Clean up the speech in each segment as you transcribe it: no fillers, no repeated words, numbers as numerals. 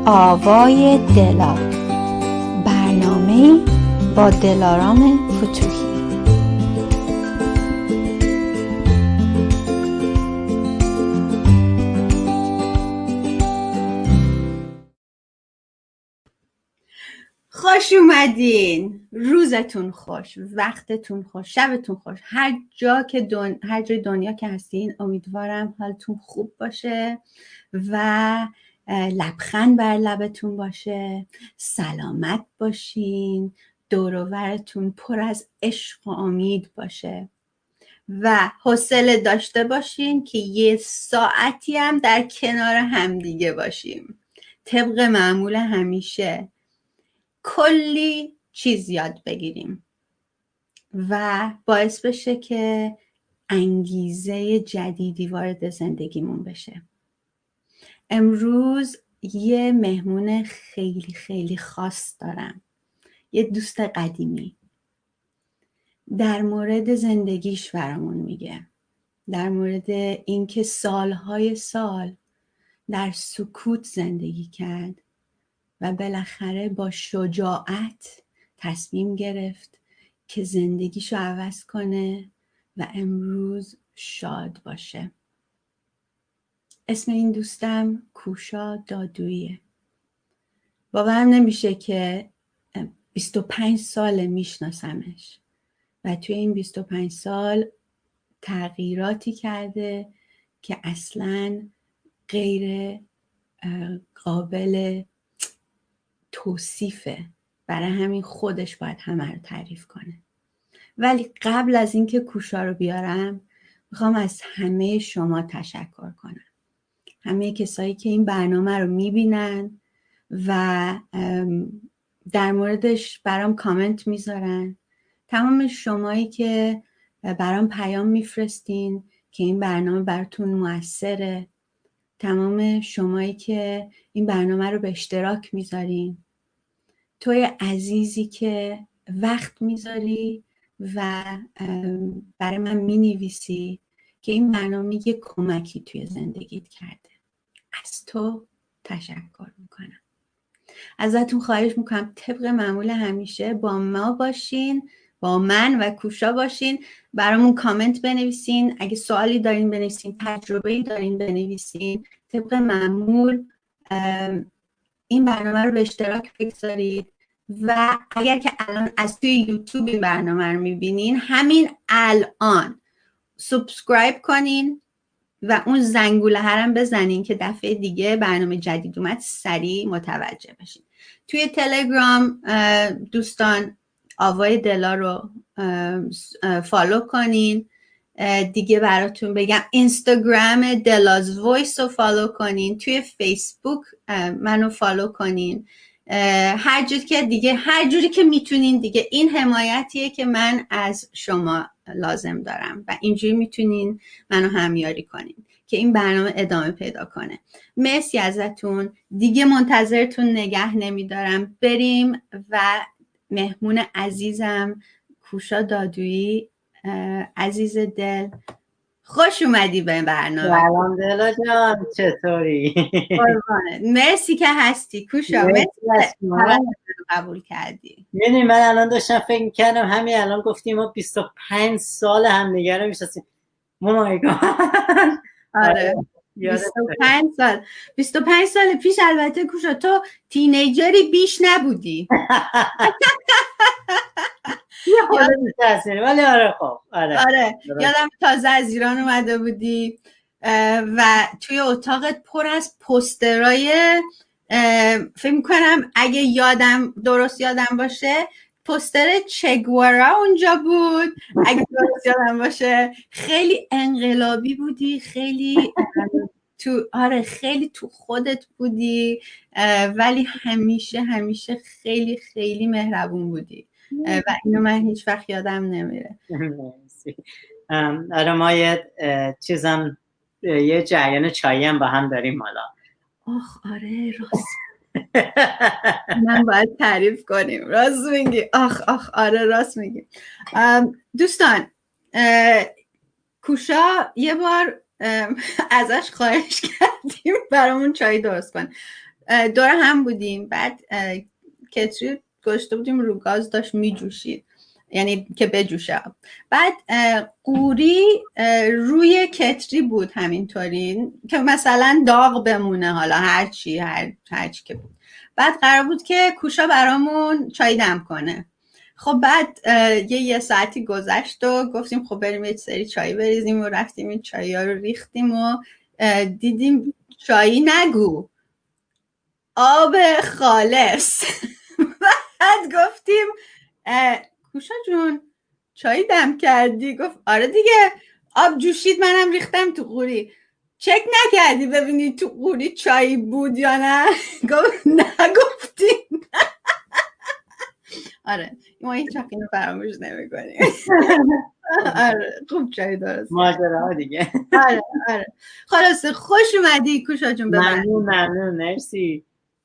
آوای دلار، برنامه‌ای با دلارام فتوحی. خوش اومدین. روزتون خوش، وقتتون خوش، شبتون خوش. هر جای دنیا که هستین امیدوارم حالتون خوب باشه و لبخند بر لبتون باشه، سلامت باشین، دور و برتون پر از عشق و امید باشه و حوصله داشته باشین که یه ساعتی هم در کنار همدیگه باشیم. طبق معمول همیشه کلی چیز یاد بگیریم و باعث بشه که انگیزه جدیدی وارد زندگیمون بشه. امروز یه مهمون خیلی خیلی خاص دارم، یه دوست قدیمی. در مورد زندگیش برامون میگه، در مورد اینکه سالهای سال در سکوت زندگی کرد و بالاخره با شجاعت تصمیم گرفت که زندگیشو عوض کنه و امروز شاد باشه. اسم این دوستم کوشا دادوییه. باورم نمیشه که 25 سال میشناسمش و توی این 25 سال تغییراتی کرده که اصلاً غیر قابل توصیفه. برای همین خودش باید همه رو تعریف کنه. ولی قبل از اینکه کوشا رو بیارم میخوام از همه شما تشکر کنم، همه کسایی که این برنامه رو میبینن و در موردش برام کامنت میذارن، تمام شمایی که برام پیام میفرستین که این برنامه براتون موثره، تمام شمایی که این برنامه رو به اشتراک میذارین، توی عزیزی که وقت میذاری و برای من مینویسی که این برنامه یه کمکی توی زندگیت کرده، از تو تشکر میکنم. ازتون خواهش میکنم طبق معمول همیشه با ما باشین، با من و کوشا باشین، برامون کامنت بنویسین، اگه سوالی دارین بنویسین، تجربه‌ای دارین بنویسین. طبق معمول این برنامه رو به اشتراک بگذارید و اگر که الان از توی یوتیوب این برنامه رو میبینین، همین الان سابسکرایب کنین و اون زنگوله هرم بزنین که دفعه دیگه برنامه جدید اومد سریع متوجه بشین. توی تلگرام دوستان آوای دلا رو فالو کنین. دیگه براتون بگم اینستاگرام دلاز وایس رو فالو کنین، توی فیسبوک منو فالو کنین، هر جوری که میتونین دیگه. این حمایتیه که من از شما لازم دارم و اینجوری میتونین منو همیاری کنین که این برنامه ادامه پیدا کنه. مرسی ازتون، دیگه منتظرتون نگه نمیدارم، بریم و مهمون عزیزم کوشا دادویی، عزیز دل، خوش اومدی به برنامه. سلام دلا جان، چطوری؟ مرسی که هستی کوشا، مرسی قبول کردی. میدونی من الان داشتم فکر میکردم، همین الان گفتیم ما 25 سال همدیگه رو میشناسیم. آره 25 سال پیش. البته کوشا تو تینیجری بیش نبودی. ولی آره خب آره یادم تازه از ایران اومده بودی و توی اتاقت پر از پوسترای، فکر میکنم اگه درست یادم باشه پوستر چگوارا اونجا بود، اگه درست یادم باشه. خیلی انقلابی بودی، خیلی خیلی تو خودت بودی، ولی همیشه خیلی خیلی مهربون بودی و اینو من هیچ وقت یادم نمیره. آره ما یه چیزم، یه جریان چایی هم با هم داریم حالا. آخ آره راست. من باید تعریف کنیم، راست میگی. آخ آره راست میگی. دوستان، کوشا یه بار ازش خواهش کردیم برامون چای درست کن. دور هم بودیم. بعد کتری گذاشته بودیم رو گاز، داشت میجوشید، یعنی که بجوشه. بعد قوری روی کتری بود همینطوری که مثلا داغ بمونه، حالا هرچی که بود. بعد قرار بود که کوشا برامون چای دم کنه. خب بعد یه ساعتی گذشت و گفتیم خب بریم یه سری چای بریزیم و رفتیم این چایی ها رو ریختیم و دیدیم چایی نگو، آب خالص. بعد گفتیم کوشا جون چای دم کردی؟ گفت آره دیگه، آب جوشید منم ریختم تو قوری. چک نکردی ببینی تو قوری چای بود یا نه؟ گفت نگفتیم. آره ما هیچ وقت اینو فراموش نمی‌کنیم. آره خوب چای درست ماجراها دیگه. آره خلاصه خوش اومدی کوشا جون. ممنون مرسی.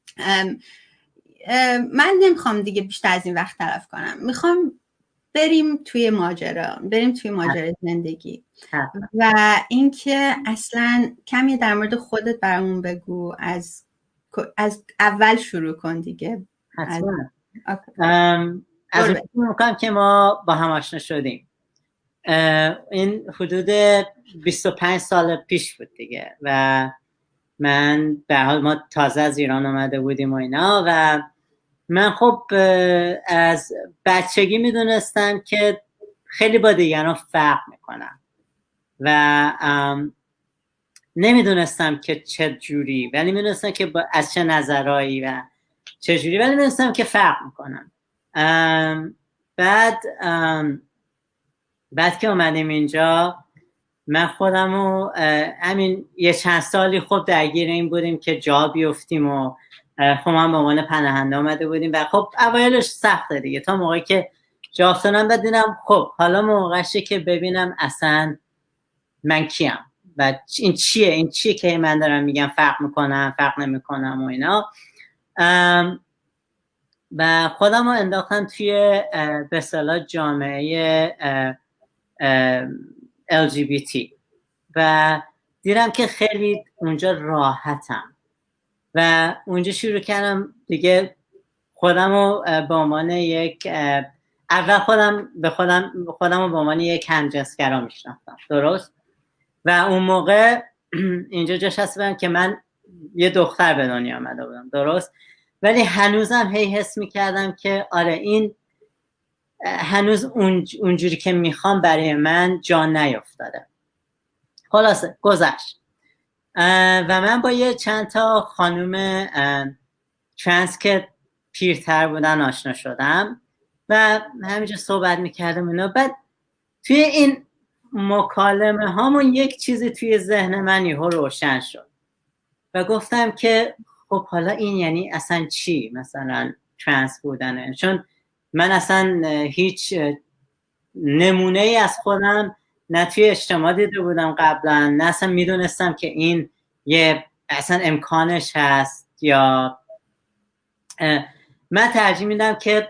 من نمیخوام دیگه بیشتر از این وقت تلف کنم، میخوام بریم توی ماجرا زندگی و اینکه اصلا کمی در مورد خودت برامون بگو. از اول شروع کن دیگه. حتما. از اون میکنم که ما با هم آشنا شدیم، این حدود 25 سال پیش بود دیگه و من به حال ما تازه از ایران آمده بودیم و اینا و من خب از بچگی میدونستم که خیلی با دیگران فرق میکنم و نمیدونستم که چه جوری، ولی میدونستم که از چه نظرهایی و چه جوری، ولی میدونستم که فرق میکنم. بعد که اومدیم اینجا من خودمو همین یه چند سالی خب درگیر این بودیم که جا بیفتیم و خب من به عنوان پناهنده اومده بودیم و خب اوایلش سخته دیگه تا موقعی که جا افتادم بعد دیدم خب حالا موقعشه که ببینم اصلا من کیم و این چیه که من دارم میگم فرق میکنم فرق نمیکنم و اینا. و خودم رو انداختم توی به اصطلاح جامعه LGBT و دیدم که خیلی اونجا راحتم و اونجا شروع کردم دیگه خودم رو به عنوان یک اول خودم رو به عنوان یک همجنسگرا میشناختم، درست؟ و اون موقع اینجا جاش هستم که من یه دختر به دنیا آمده بودم، درست؟ ولی هنوزم هی حس میکردم که آره این هنوز اونجوری که میخوام برای من جا نیفتاده. خلاصه گذشت و من با یه چند تا خانوم ترنس که پیرتر بودن آشنا شدم و همینجا صحبت میکردم اینا. بعد توی این مکالمه هامون یک چیزی توی ذهن من یهو روشن شد و گفتم که خب حالا این یعنی اصلا چی مثلا ترنس بودنه؟ چون من اصلا هیچ نمونه ای از خودم نه توی اجتماع دیده بودم قبلا، نه اصلا میدونستم که این یه اصلا امکانش هست. یا من ترجیح میدم که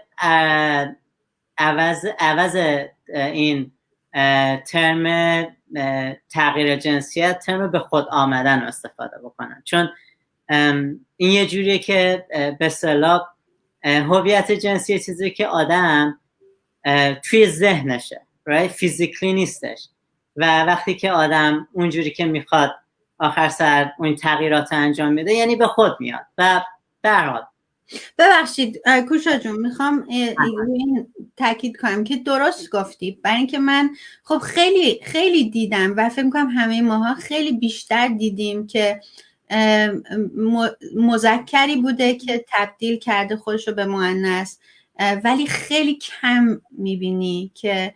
عوض این ترم تغییر جنسیت ترم به خود آمدن استفاده بکنم، چون این یه جوریه که به اصطلاح هویت جنسی چیزی که آدم توی ذهنشه، right؟ فیزیکلی نیستش و وقتی که آدم اونجوری که میخواد آخر سر اون تغییرات انجام میده یعنی به خود میاد. و در حال ببخشید کوشا جون میخوام این تاکید کنم که درست گفتی، برای اینکه من خب خیلی خیلی دیدم و فکر میکنم همه ماها خیلی بیشتر دیدیم که مذکری بوده که تبدیل کرده خودش رو به مؤنث، ولی خیلی کم میبینی که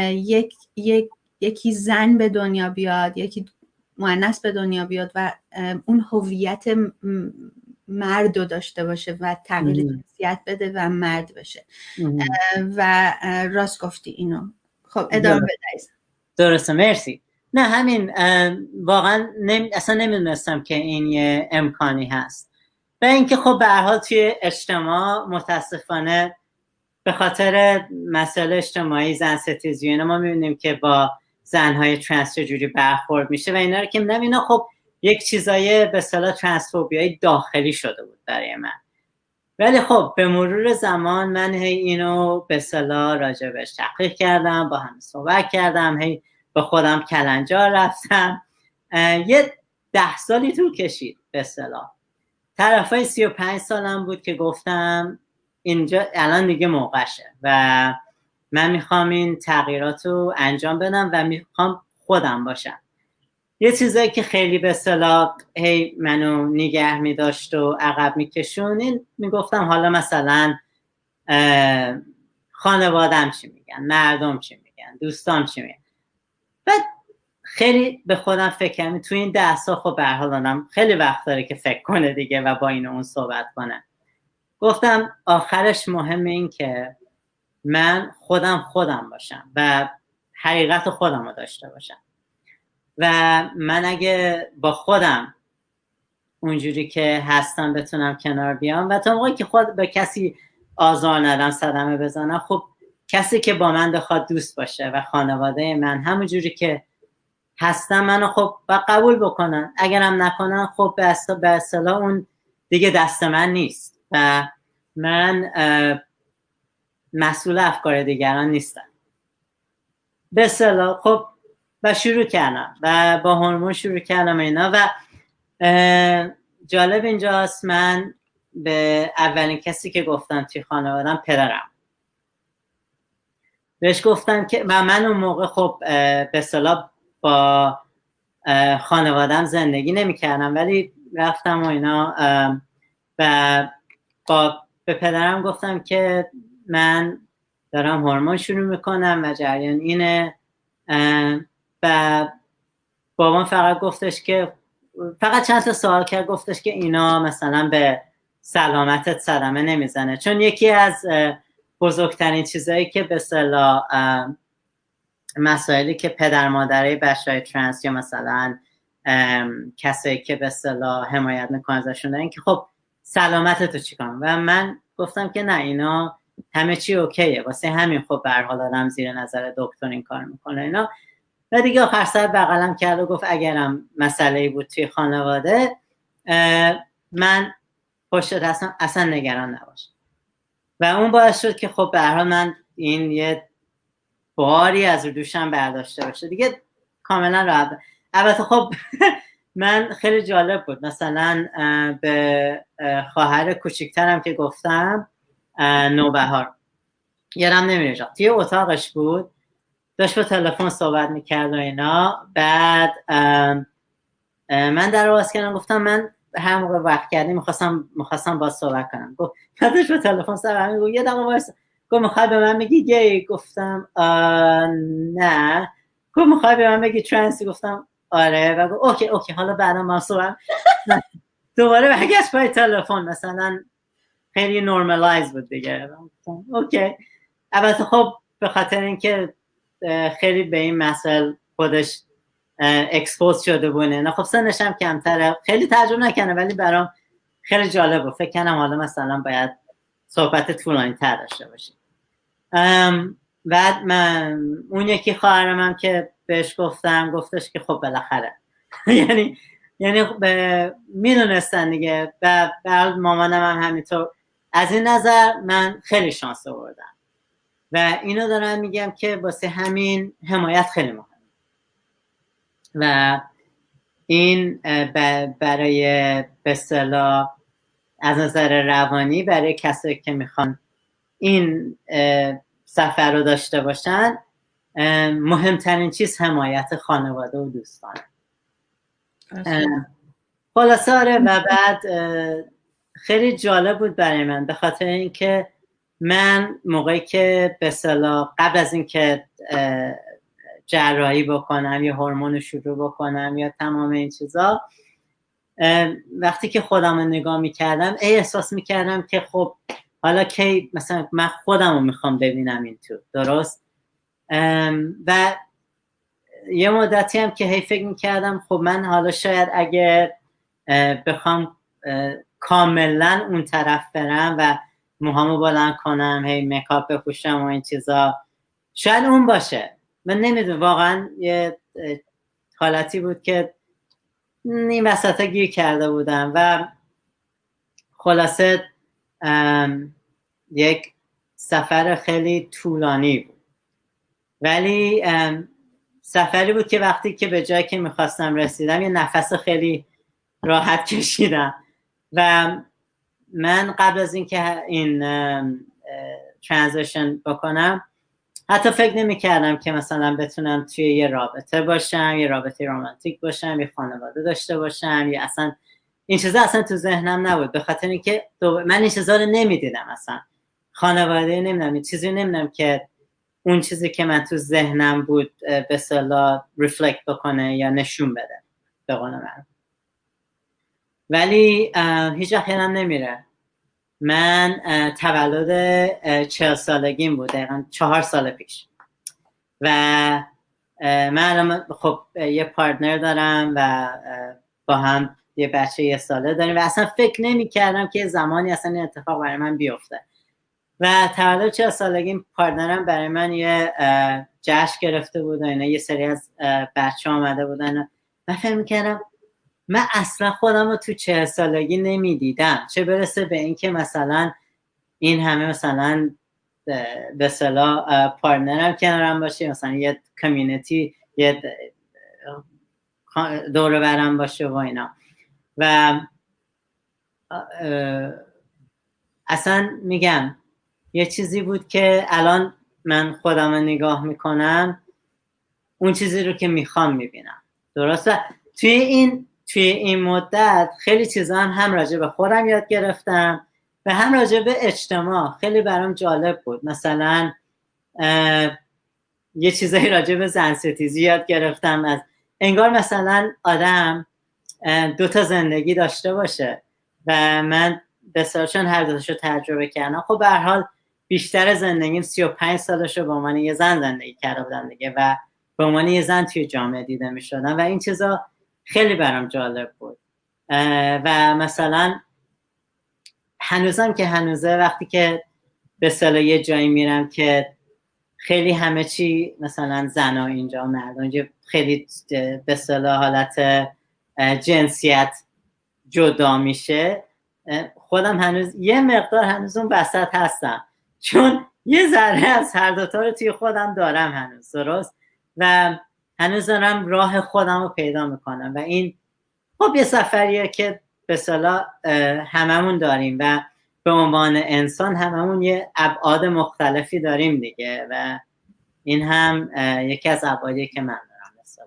یکی زن به دنیا بیاد، یکی مؤنث به دنیا بیاد و اون هویت مرد رو داشته باشه و تغییر جنسیت بده و مرد بشه. و راست گفتی اینو. خب ادامه بده. درسته، مرسی. نه همین واقعا اصلا نمیدونستم که این یه امکانی هست و اینکه خب به هر حال توی اجتماع متاسفانه به خاطر مسائل اجتماعی زن ستیزی اینا ما میبینیم که با زنهای ترنس چجوری برخورد میشه و اینا رو که میدم اینا خب یک چیزای به اصطلاح ترنسفوبیای داخلی شده بود برای من. ولی خب به مرور زمان من هی اینو به اصطلاح راجبش تحقیق کردم، با هم صحبت کردم، هی به خودم کلنجار رفتم. یه 10 سالی طول کشید به اصطلاح. طرفای 35 سالم بود که گفتم اینجا الان دیگه موقعشه و من میخوام این تغییرات رو انجام بدم و میخوام خودم باشم. یه چیزایی که خیلی به اصطلاح هی منو نگه میداشت و عقب میکشون، این میگفتم حالا مثلا خانوادم چی میگن، مردم چی میگن، دوستام چی میگن. بعد خیلی به خودم فکر کردم توی این 10 سال خب به هر حال آدم خیلی وقت داره که فکر کنه دیگه و با این اون صحبت کنه. گفتم آخرش مهمه این که من خودم باشم و حقیقت خودم رو داشته باشم و من اگه با خودم اونجوری که هستم بتونم کنار بیام و تا موقعی که خود به کسی آزار ندم، صدمه بزنم، خب کسی که با من بخواد دوست باشه و خانواده من همونجوری که هستم منو خب با قبول بکنن، اگرم نکنن خب به اصطلاح اون دیگه دست من نیست و من مسئول افکار دیگران نیستم به اصطلاح. خب و شروع کردم و با هورمون شروع کردم اینا و جالب اینجاست من به اولین کسی که گفتم توی خانوادم پدرم، بهش گفتم که و من اون موقع خب به اصطلاح با خانوادم زندگی نمی کردم ولی رفتم و اینا و به پدرم گفتم که من دارم هورمون شروع میکنم و جریان اینه و بابام فقط گفتش که فقط چند تا سوال کرد، گفتش که اینا مثلا به سلامتت صدمه نمیزنه، چون یکی از بزرگترین چیزایی که به اصطلاح مسائلی که پدر مادرای بچه‌های ترنس یا مثلا کسایی که به اصطلاح حمایت میکنن ازشون این که خب سلامتتو چیکار. و من گفتم که نه اینا همه چی اوکیه، واسه همین خب به هر حال آدم زیر نظر دکتر این کار میکنه اینا. و دیگه آخر سر بغلم کرد و گفت اگرم مسئله‌ای بود توی خانواده من پشتت هستم، اصلا نگران نباش. و اون باعث شد که خب به هر حال من این یه باری از رو دوشم برداشته باشه دیگه کاملا راحت. البته خب من خیلی جالب بود مثلا به خواهر کوچیکترم که گفتم نوبهار یادم نمیره جا توی اتاقش بود، داشت با تلفن صحبت میکرد و اینا. بعد من در رو باز کردم، گفتم من هر موقع وقت کردی میخواستم با صحبت کنم. گفت بعدش با تلفن صحبت میگه یه دقیقه وایس، گفت میخوای به من بگی گی؟ گفتم نه. گفت میخوای به من بگی ترنسی؟ گفتم آره. و گفت اوکی حالا بعدا ما صحبت. دوباره برگشت پای تلفن، مثلا خیلی نورمالایز بود دیگه. اوکی. البته خب به خاطر اینکه خیلی به این مسئله خودش اکسپوز شده بونه نه، خب سنش هم کمتره، خیلی تجربه نکنه، ولی برام خیلی جالب بود. فکر کنم حالا مثلا باید صحبت طولانی تر داشته باشیم. بعد من اون یکی خواهرم هم که بهش گفتش که خب بالاخره یعنی میدونستن دیگه. و بعد مامانم هم همینطور. از این نظر من خیلی شانس آوردم و اینو دارم میگم که واسه همین حمایت خیلی مهمه و این برای به اصطلاح از نظر روانی برای کسایی که میخوان این سفر رو داشته باشن مهمترین چیز حمایت خانواده و دوستانه. خلاصه آره. و بعد خیلی جالب بود برای من به خاطر اینکه من موقعی که به اصطلاح قبل از اینکه جراحی بکنم یا هورمون شروع بکنم یا تمام این چیزا، وقتی که خودم رو نگاه میکردم احساس میکردم که خب حالا کی مثلا من خودم رو میخوام ببینم این تو درست. و یه مدتی هم که هی فکر میکردم خب من حالا شاید اگه بخوام کاملا اون طرف برم و موهامو بلند کنم، هی میکاپ بپوشم و این چیزا، شاید اون باشه. من نمیدونم، واقعا یه حالتی بود که این وسط گیر کرده بودم و خلاصه یک سفر خیلی طولانی بود، ولی سفری بود که وقتی که به جایی که میخواستم رسیدم یه نفس خیلی راحت کشیدم. و من قبل از اینکه این ترانزیشن بکنم حتی فکر نمی کردم که مثلا بتونم توی یه رابطه باشم، یه رابطه رمانتیک باشم، یه خانواده داشته باشم، یا اصلا این چیزا اصلا تو ذهنم نبود، به خاطر اینکه من این چیزا رو نمیدیدم، اصلا خانواده نمیدونم، این چیزی نمیدونم که اون چیزی که من تو ذهنم بود به اصطلاح ریفلکت بکنه یا نشون بده به قول من. ولی هیچ وقت یادم نمیره من تولد 40 سالگیم بود، دقیقا 4 سال پیش، و من خب یه پارتنر دارم و با هم یه بچه 1 ساله داریم و اصلا فکر نمی کردم که زمانی اصلا این اتفاق برای من بیفته. و تولد 40 سالگیم پارتنرم برای من یه جشن گرفته بود و اینا، یه سری از بچه آمده بودن و من فکر میکردم من اصلا خودم رو تو 40 سالگی نمیدیدم، چه برسه به این که مثلا این همه مثلا به اصطلاح پارتنرم کنارم باشه، مثلا یه کامیونیتی، یه دور برم باشه و اینا. و اصلا میگم یه چیزی بود که الان من خودم رو نگاه میکنم اون چیزی رو که میخوام میبینم. درسته توی این مدت خیلی چیزا هم راجع به خودم یاد گرفتم و هم راجع به اجتماع. خیلی برام جالب بود، مثلا یه چیزایی راجع به زنستیزی یاد گرفتم، از انگار مثلا آدم 2 تا زندگی داشته باشه و من بسیارشون هر دوتاشو تجربه کردم. خب به هر حال بیشتر زندگیم 35 سالشو با من یه زن زندگی کرده بودم دیگه و به عنوان یه زن توی جامعه دیده می شدم و این چیزا خیلی برام جالب بود. و مثلا هنوزم که هنوزه وقتی که به اصطلاح یه جایی میرم که خیلی همه چی مثلا زنا اینجا مردم اینجا خیلی به اصطلاح حالت جنسیت جدا میشه، خودم هنوز یه مقدار هنوز اون وسط هستم، چون یه ذره از هر دوتا رو توی خودم دارم هنوز، درست، و هنوز دارم راه خودم رو پیدا میکنم و این خب یه سفریه که به اصطلاح هممون داریم و به عنوان انسان هممون یه ابعاد مختلفی داریم دیگه و این هم یکی از ابعادیه که من دارم مثلا.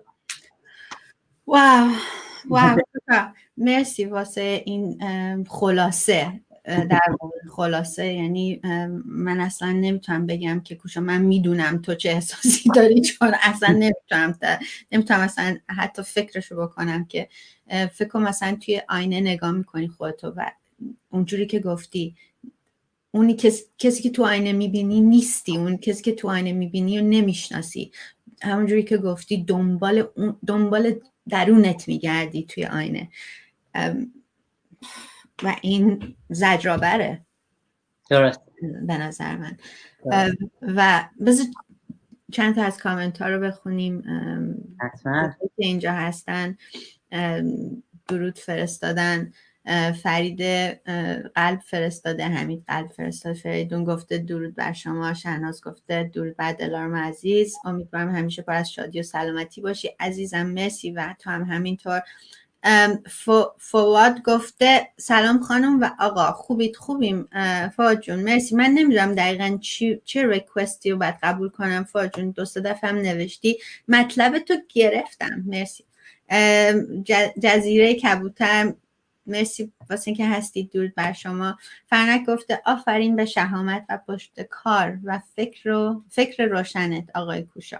واو مرسی واسه این خلاصه. در واقع خلاصه یعنی من اصلا نمیتونم بگم که کوشا من میدونم تو چه احساسی داری، چون اصلا نمیتونم اصلا حتی فکرشو بکنم که فکر کنم مثلا توی آینه نگاه میکنی خودتو و اونجوری که گفتی اونی کسی که تو آینه میبینی نیستی، اون کسی که تو آینه میبینی رو نمیشناسی، همونجوری که گفتی دنبال درونت میگردی توی آینه و این زجرآوره درست به نظر من. و بذار چند تا از کامنت ها رو بخونیم حتما که اینجا هستن. درود فرستادن، فرید قلب فرستاده، حمید قلب فرستاده، فریدون گفته درود بر شما، شهناز گفته درود بر دلارم عزیز، امیدوارم همیشه پر از شادی و سلامتی باشی عزیزم، مرسی و تو هم همینطور. فواد گفته سلام خانم و آقا، خوبیم فواد جون، مرسی. من نمیدونم دقیقا چه ریکوستی رو باید قبول کنم فواد جون، 2-3 دفعه هم نوشتی، مطلب تو گرفتم، مرسی. جزیره کبوتر مرسی واسه اینکه هستید، درود بر شما. فرنک گفته آفرین به شهامت و پشت کار و فکر روشنت آقای کوشا.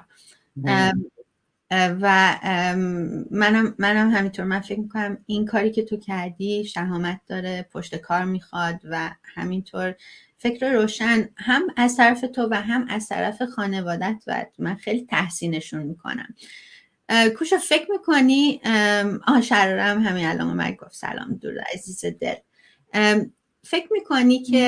و منم همینطور، من فکر میکنم این کاری که تو کردی شهامت داره، پشت کار میخواد و همینطور فکر روشن هم از طرف تو و هم از طرف خانوادت و من خیلی تحسینشون میکنم. کوشا فکر میکنی شرارم همین الان اومد گفت سلام دور عزیز دل، فکر میکنی که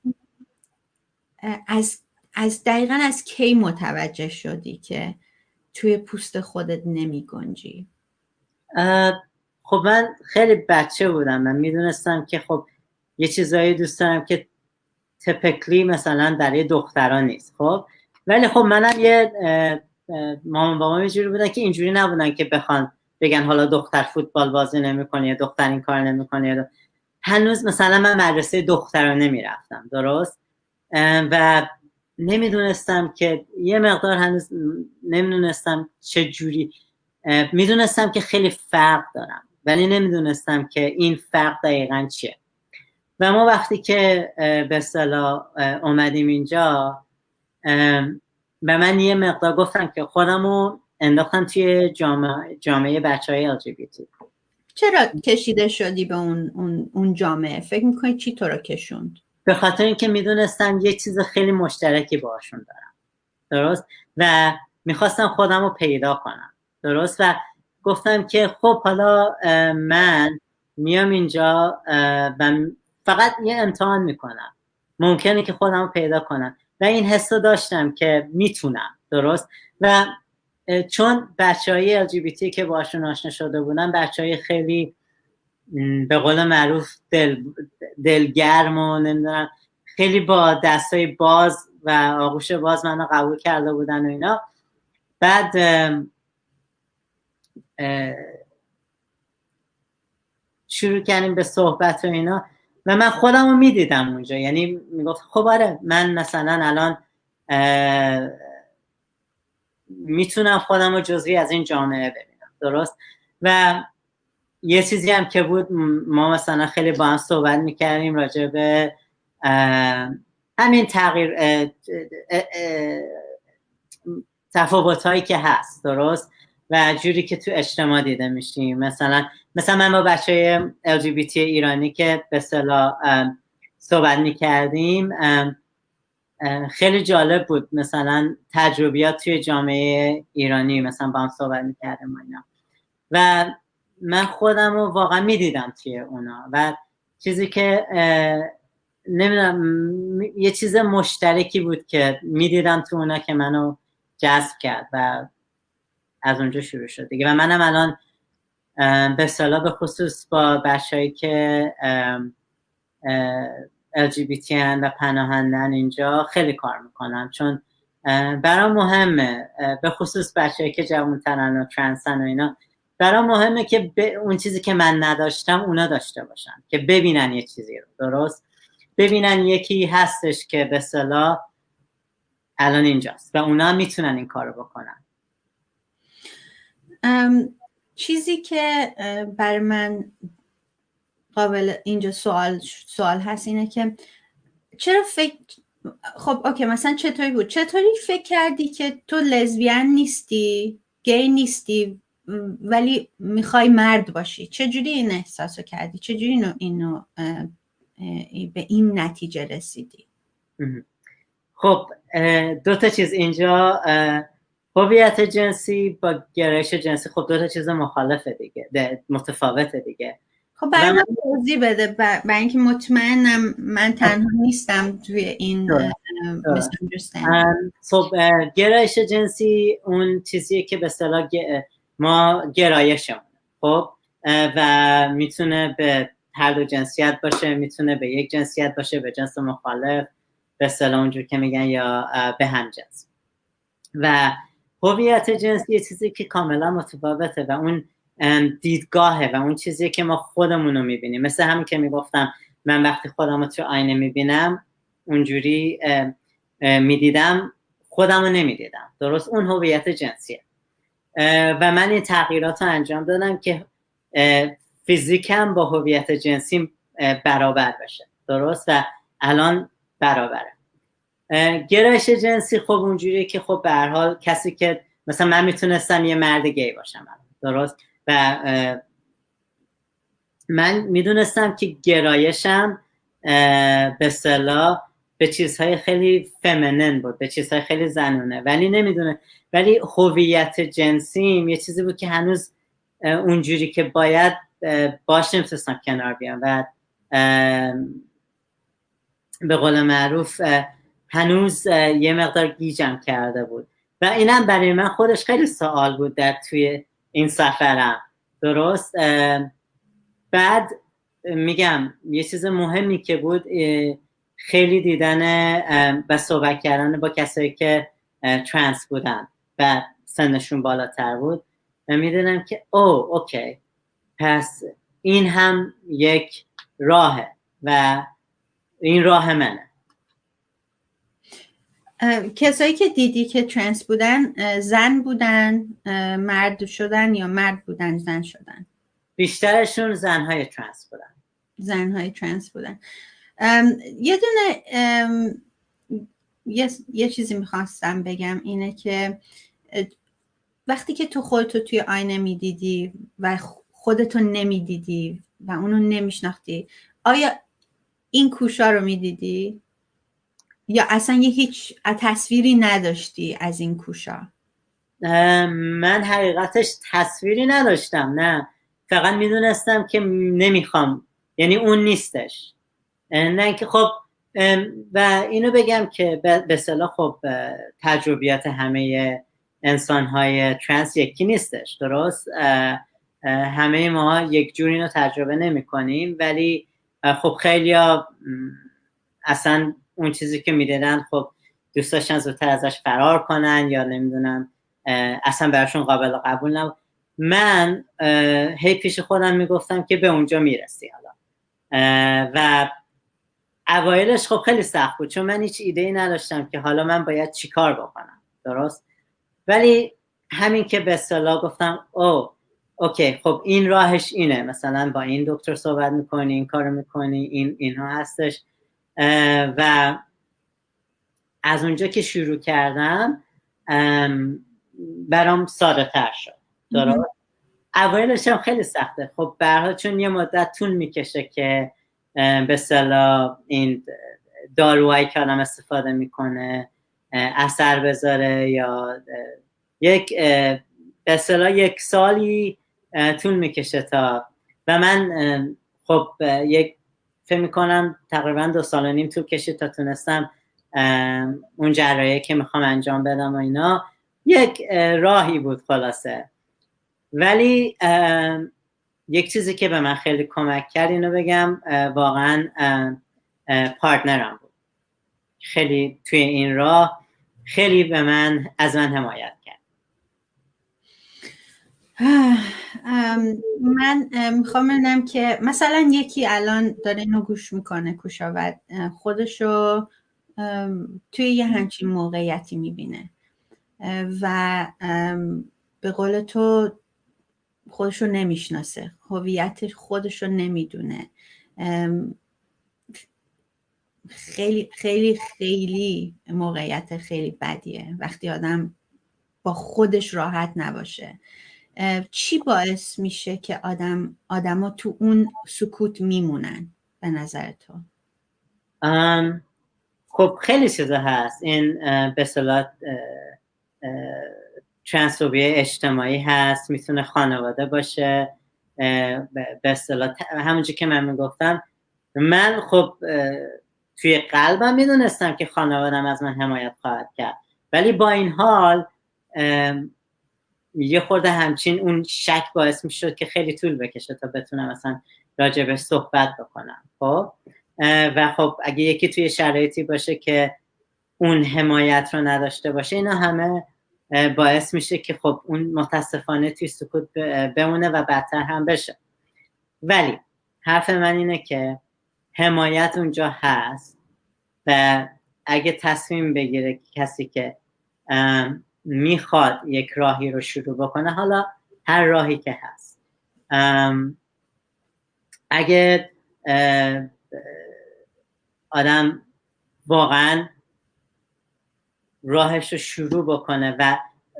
از دقیقا از کی متوجه شدی که توی پوست خودت نمی گنجی؟ خب من خیلی بچه بودم، من میدونستم که خب یه چیزایی دوست دارم که تپکلی مثلا در یه دختران نیست. خب ولی خب منم یه مامان بابام اینجوری بودن که اینجوری نبودن که بخوان بگن حالا دختر فوتبال بازی نمیکنه یا دختر این کار نمیکنه. هنوز مثلا من مدرسه دخترانه میرفتم، درست، و نمیدونستم که یه مقدار هنوز نمیدونستم چه جوری، میدونستم که خیلی فرق دارم ولی نمیدونستم که این فرق دقیقاً چیه. و ما وقتی که به اصطلاح اومدیم اینجا و من یه مقدار گفتم که خودمو انداختم توی جامعه بچهای LGBT. چرا کشیده شدی به اون جامعه؟ فکر میکنی چی تو رو کشوند؟ به خاطر اینکه میدونستم یه چیز خیلی مشترکی باشون دارم، درست، و میخواستم خودم رو پیدا کنم، درست، و گفتم که خب حالا من میام اینجا و فقط یه امتحان میکنم، ممکنه که خودم رو پیدا کنم و این حس رو داشتم که میتونم، درست. و چون بچهای LGBT که باشون آشنا شده بودن بچهای خیلی به قول معروف دلگرم و نمیدونم خیلی با دستای باز و آغوش باز منو قبول کرده بودن و اینا. بعد شروع کردیم به صحبت و اینا و من خودم رو میدیدم اونجا، یعنی میگفت خب آره من مثلا الان میتونم خودم رو جزئی از این جامعه ببینم، درست. و یه چیزی هم که بود، ما مثلا خیلی با هم صحبت میکردیم راجع به همین تغییر تفاوت هایی که هست، درست، و جوری که تو اجتماع دیده میشیم. مثلا من با بچه LGBT ایرانی که به اصطلاح صحبت میکردیم خیلی جالب بود، مثلا تجربیات توی جامعه ایرانی مثلا با هم صحبت میکردیم اینا و من خودم رو واقعا میدیدم توی اونا و چیزی که نمیدونم یه چیز مشترکی بود که میدیدم تو اونا که منو جذب کرد و از اونجا شروع شد دیگه. و منم الان به اصطلاح به خصوص با بچه‌ای که LGBT هن و پناهندن اینجا خیلی کار میکنم، چون برام مهمه، به خصوص بچه‌ای که جوان‌ترن و ترنسن و اینا، برام مهمه که اون چیزی که من نداشتم اونا داشته باشن، که ببینن یه چیزی رو، درست، ببینن یکی هستش که به اصطلاح الان اینجاست و اونا میتونن این کارو بکنن. چیزی که برای من قابل اینجا سوال هست اینه که چرا خب اوکی، مثلا چطوری فکر کردی که تو لزبیان نیستی، گی نیستی، ولی میخوای مرد باشی؟ چجوری این احساسو کردی؟ چجوری اینو به این نتیجه رسیدی؟ خب دو تا چیز اینجا، هویت جنسی با گرایش جنسی خب دو تا چیز مخالفه دیگه، متفاوته دیگه. خب برای من توضیح بده، برای اینکه مطمئنم من تنها نیستم توی این خب گرایش جنسی اون چیزیه که به اصطلاح ما گرایشمون، خب، و میتونه به هر دو جنسیت باشه، میتونه به یک جنسیت باشه، به جنس مخالف به اصطلاح اونجور که میگن، یا به هم جنس. و هویت جنسی یه چیزی که کاملا متفاوته و اون دیدگاهه و اون چیزی که ما خودمون رو میبینیم. مثل همین که میگفتم من وقتی خودم رو تو آینه میبینم اونجوری میدیدم، خودم رو نمیدیدم، درست، اون هویت جنسیه. و من این تغییرات رو انجام دادم که فیزیکم با هویت جنسی برابر بشه، درست، و الان برابره. گرایش جنسی خب اونجوریه که خب به هر حال کسی که مثلا من میتونستم یه مرد گی باشم، درست، و من میدونستم که گرایشم به اصطلاح به چیزهای خیلی فمینین بود، به چیزهای خیلی زنونه، ولی هویت جنسیم یه چیزی بود که هنوز اونجوری که باید باش نمیتونستم کنار بیام و به قول معروف هنوز یه مقدار گیجم کرده بود و اینم برای من خودش خیلی سوال بود در توی این سفرم، درست. بعد میگم یه چیز مهمی که بود خیلی دیدن و صحبت کردن با کسایی که ترنس بودن و سنشون بالاتر بود و میدونم که اوکی، پس این هم یک راهه و این راه منه. کسایی که دیدی که ترنس بودن زن بودن مرد شدن یا مرد بودن زن شدن؟ بیشترشون زنهای ترنس بودن. زنهای ترنس بودن. یه دونه یه چیزی میخواستم بگم اینه که وقتی که تو خودتو توی آینه میدیدی و خودتو نمیدیدی و اونو نمیشناختی، آیا این کوشا رو میدیدی؟ یا اصلا هیچ تصویری نداشتی از این کوشا؟ من حقیقتش تصویری نداشتم، نه، فقط میدونستم که نمیخوام، یعنی اون نیستش، نه اینکه خب و اینو بگم که به اصطلاح خب تجربیات همه انسان‌های ترنس یکی نیستش، درست؟ همه ما یک جور اینو تجربه نمی کنیم، ولی خب خیلیا اصلا اون چیزی که میدیدن خب دوست داشتن زودتر ازش فرار کنن یا نمیدونم اصلا براشون قابل قبول نبود. من هی پیش خودم میگفتم که به اونجا میرسی حالا، و اوایلش خب خیلی سخت بود چون من هیچ ایده‌ای نداشتم که حالا من باید چی کار بکنم، درست؟ ولی همین که به اصطلاح گفتم اوکی، خب این راهش اینه، مثلا با این دکتر صحبت میکنی، این کارو میکنی، اینها هستش، و از اونجا که شروع کردم برام ساده تر شد، درست؟ اوایلش هم خیلی سخته، خب به هر حال چون یه مدت طول میکشه که به اصطلاح این داروهایی که آدم استفاده میکنه اثر بذاره، یا یک به اصطلاح یک سالی طول میکشه تا، و من خب فکر میکنم تقریبا 2.5 سال طول کشید تا تونستم اون جراحی که میخوام انجام بدم و اینا، یک راهی بود خلاصه. ولی یک چیزی که به من خیلی کمک کرد اینو بگم، واقعا پارتنرم بود، خیلی توی این راه خیلی از من حمایت کرد. من میخوام ببینم که مثلا یکی الان داره اینو گوش میکنه کوشا و خودشو توی یه همچین موقعیتی میبینه و به قول تو خودشو نمیشناسه، هویت خودشو نمیدونه، خیلی خیلی خیلی موقعیت خیلی بدیه وقتی آدم با خودش راحت نباشه. چی باعث میشه که آدما تو اون سکوت میمونن به نظر تو؟ خب خیلی چیزا هست، این به اصطلاح ترنسفوبی اجتماعی هست، میتونه خانواده باشه، به اصطلاح همونجوری که من میگفتم، من خب توی قلبم میدونستم که خانوادم از من حمایت خواهد کرد، ولی با این حال یه خورده همچین اون شک باعث میشد که خیلی طول بکشه تا بتونم مثلا راجبش صحبت بکنم. خب و خب اگه یکی توی شرایطی باشه که اون حمایت رو نداشته باشه، اینا همه باعث میشه که خب اون متاسفانه توی سکوت بمونه و بدتر هم بشه. ولی حرف من اینه که حمایت اونجا هست و اگه تصمیم بگیره کسی که میخواد یک راهی رو شروع بکنه، حالا هر راهی که هست، اگه آدم واقعا راهش رو شروع بکنه و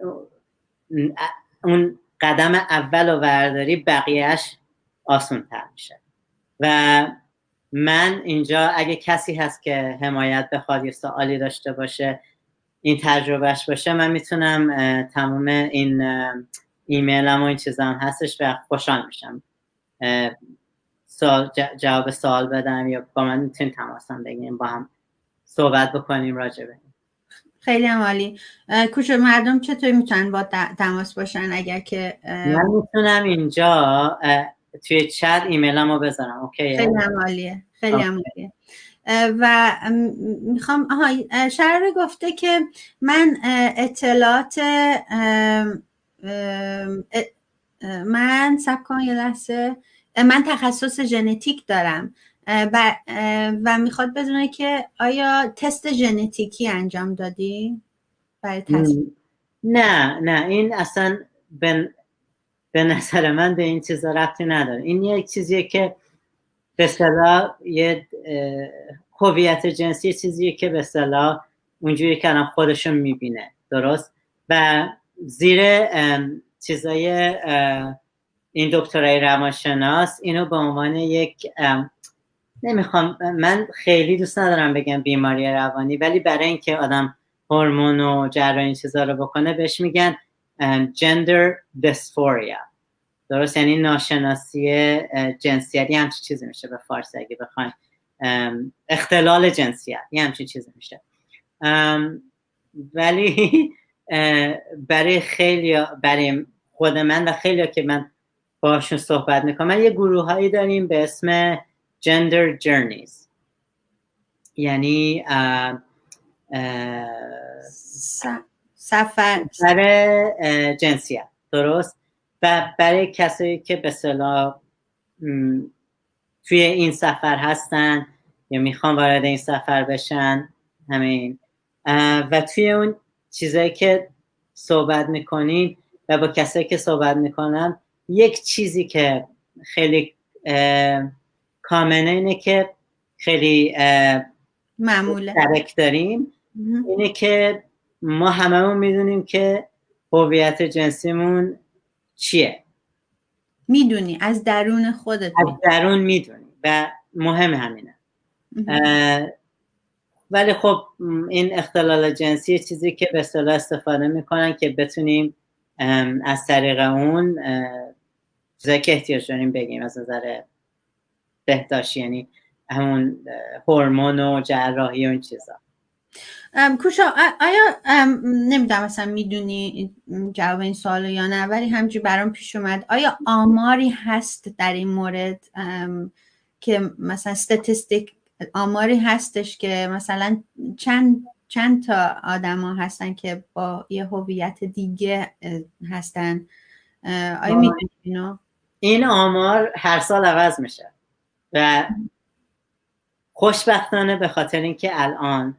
اون قدم اول رو برداری، بقیهش آسان تر میشه. و من اینجا اگه کسی هست که حمایت بخواد یا سوالی داشته باشه، این تجربهش باشه، من میتونم تمام این ایمیلم و این چیزام هستش و خوشحال میشم جواب سوال بدم یا با من میتونیم تماسم بگیریم، با هم صحبت بکنیم راجبه. خیلی عالی. کوچه مردم چطور میتونن با تماس باشن اگر که من میتونم اینجا توی چت ایمیلمو بذارم. اوکیه؟ خیلی عالیه، خیلی عالیه. و میخوام شراره گفته که من اطلاعات من سب کن یه لحظه، من تخصص ژنتیک دارم و میخواد بدونه که آیا تست ژنتیکی انجام دادی برای تصمیم؟ نه این اصلا به نظر من به این چیزا ربطی نداره. این یک چیزیه که به اصطلاح یه هویت جنسی چیزیه که به اصطلاح اونجوری که الان خودشون میبینه، درست؟ و زیر چیزای این دکترای روانشناس اینو به عنوان یک نمیخوام، من خیلی دوست ندارم بگم بیماری روانی، ولی برای اینکه آدم هورمون و جراحی این چیزا رو بکنه بهش میگن gender dysphoria، درست؟ یعنی ناشناسی جنسیتی، همچین چیزی میشه به فارسی اگه بخوایم، اختلال جنسیت، یه همچین چیزی میشه. ولی برای خود من و خیلی که من باشون صحبت میکنم، من یه گروه هایی داریم به اسم gender journeys، یعنی سفر جنسیت، درست؟ و برای کسایی که به اصطلاح توی این سفر هستن یا میخوان وارد این سفر بشن، همین. و توی اون چیزایی که صحبت میکنین و با کسایی که صحبت میکنم، یک چیزی که خیلی کامنه اینه که خیلی معموله درک داریم، اینه که ما هممون میدونیم که هویت جنسیمون چیه. میدونی از درون خودت، از درون میدونی و مهم همینه. ولی خب این اختلال جنسی چیزی که به اصطلاح استفاده میکنن که بتونیم از طریق اون چیزایی که احتیاج داریم بگیم از نظر بهداشتی، یعنی همون هورمون و جراحی و این چیزا. کوشا آیا نمیدونم مثلا میدونی جواب این سوالو یا نه، ولی همینجوری برام پیش اومد، آیا آماری هست در این مورد که مثلا استاتستیک آماری هستش که مثلا چند تا آدم ها هستن که با یه هویت دیگه هستن؟ آیا میدونی اینو؟ این آمار هر سال عوض میشه و خوشبختانه به خاطر اینکه الان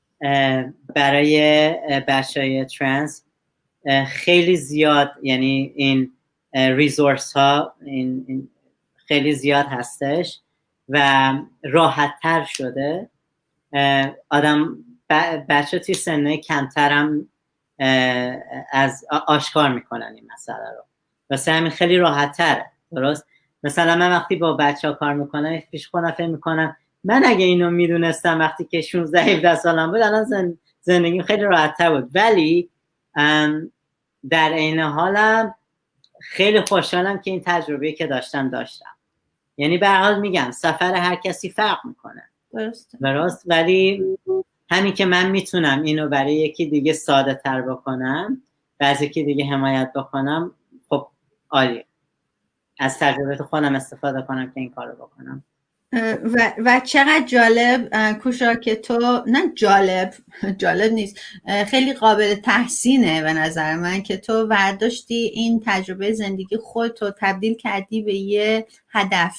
برای بچه‌های ترنس خیلی زیاد، یعنی این ریسورس ها این خیلی زیاد هستش و راحت تر شده، آدم بچه توی سنه کمتر هم از آشکار میکنن این مسئله رو، واسه همین خیلی راحت تره، درست؟ مثلا من وقتی با بچه ها کار میکنم پیش خودم فکر میکنم من اگه اینو میدونستم وقتی که 16-17 سالم بود الان زندگیم خیلی راحت تر بود. ولی در این حالم خیلی خوشحالم که این تجربه که داشتم. یعنی به هر حال میگم سفر هر کسی فرق میکنه، درست؟ ولی همین که من میتونم اینو برای یکی دیگه ساده تر بکنم و از یکی دیگه حمایت بکنم، خب عالیه. از تجربه خودم استفاده کنم که این کارو بکنم. و چقدر جالب کوشا که تو، نه جالب نیست، خیلی قابل تحسینه به نظر من که تو برداشتی این تجربه زندگی خودتو تبدیل کردی به یه هدف،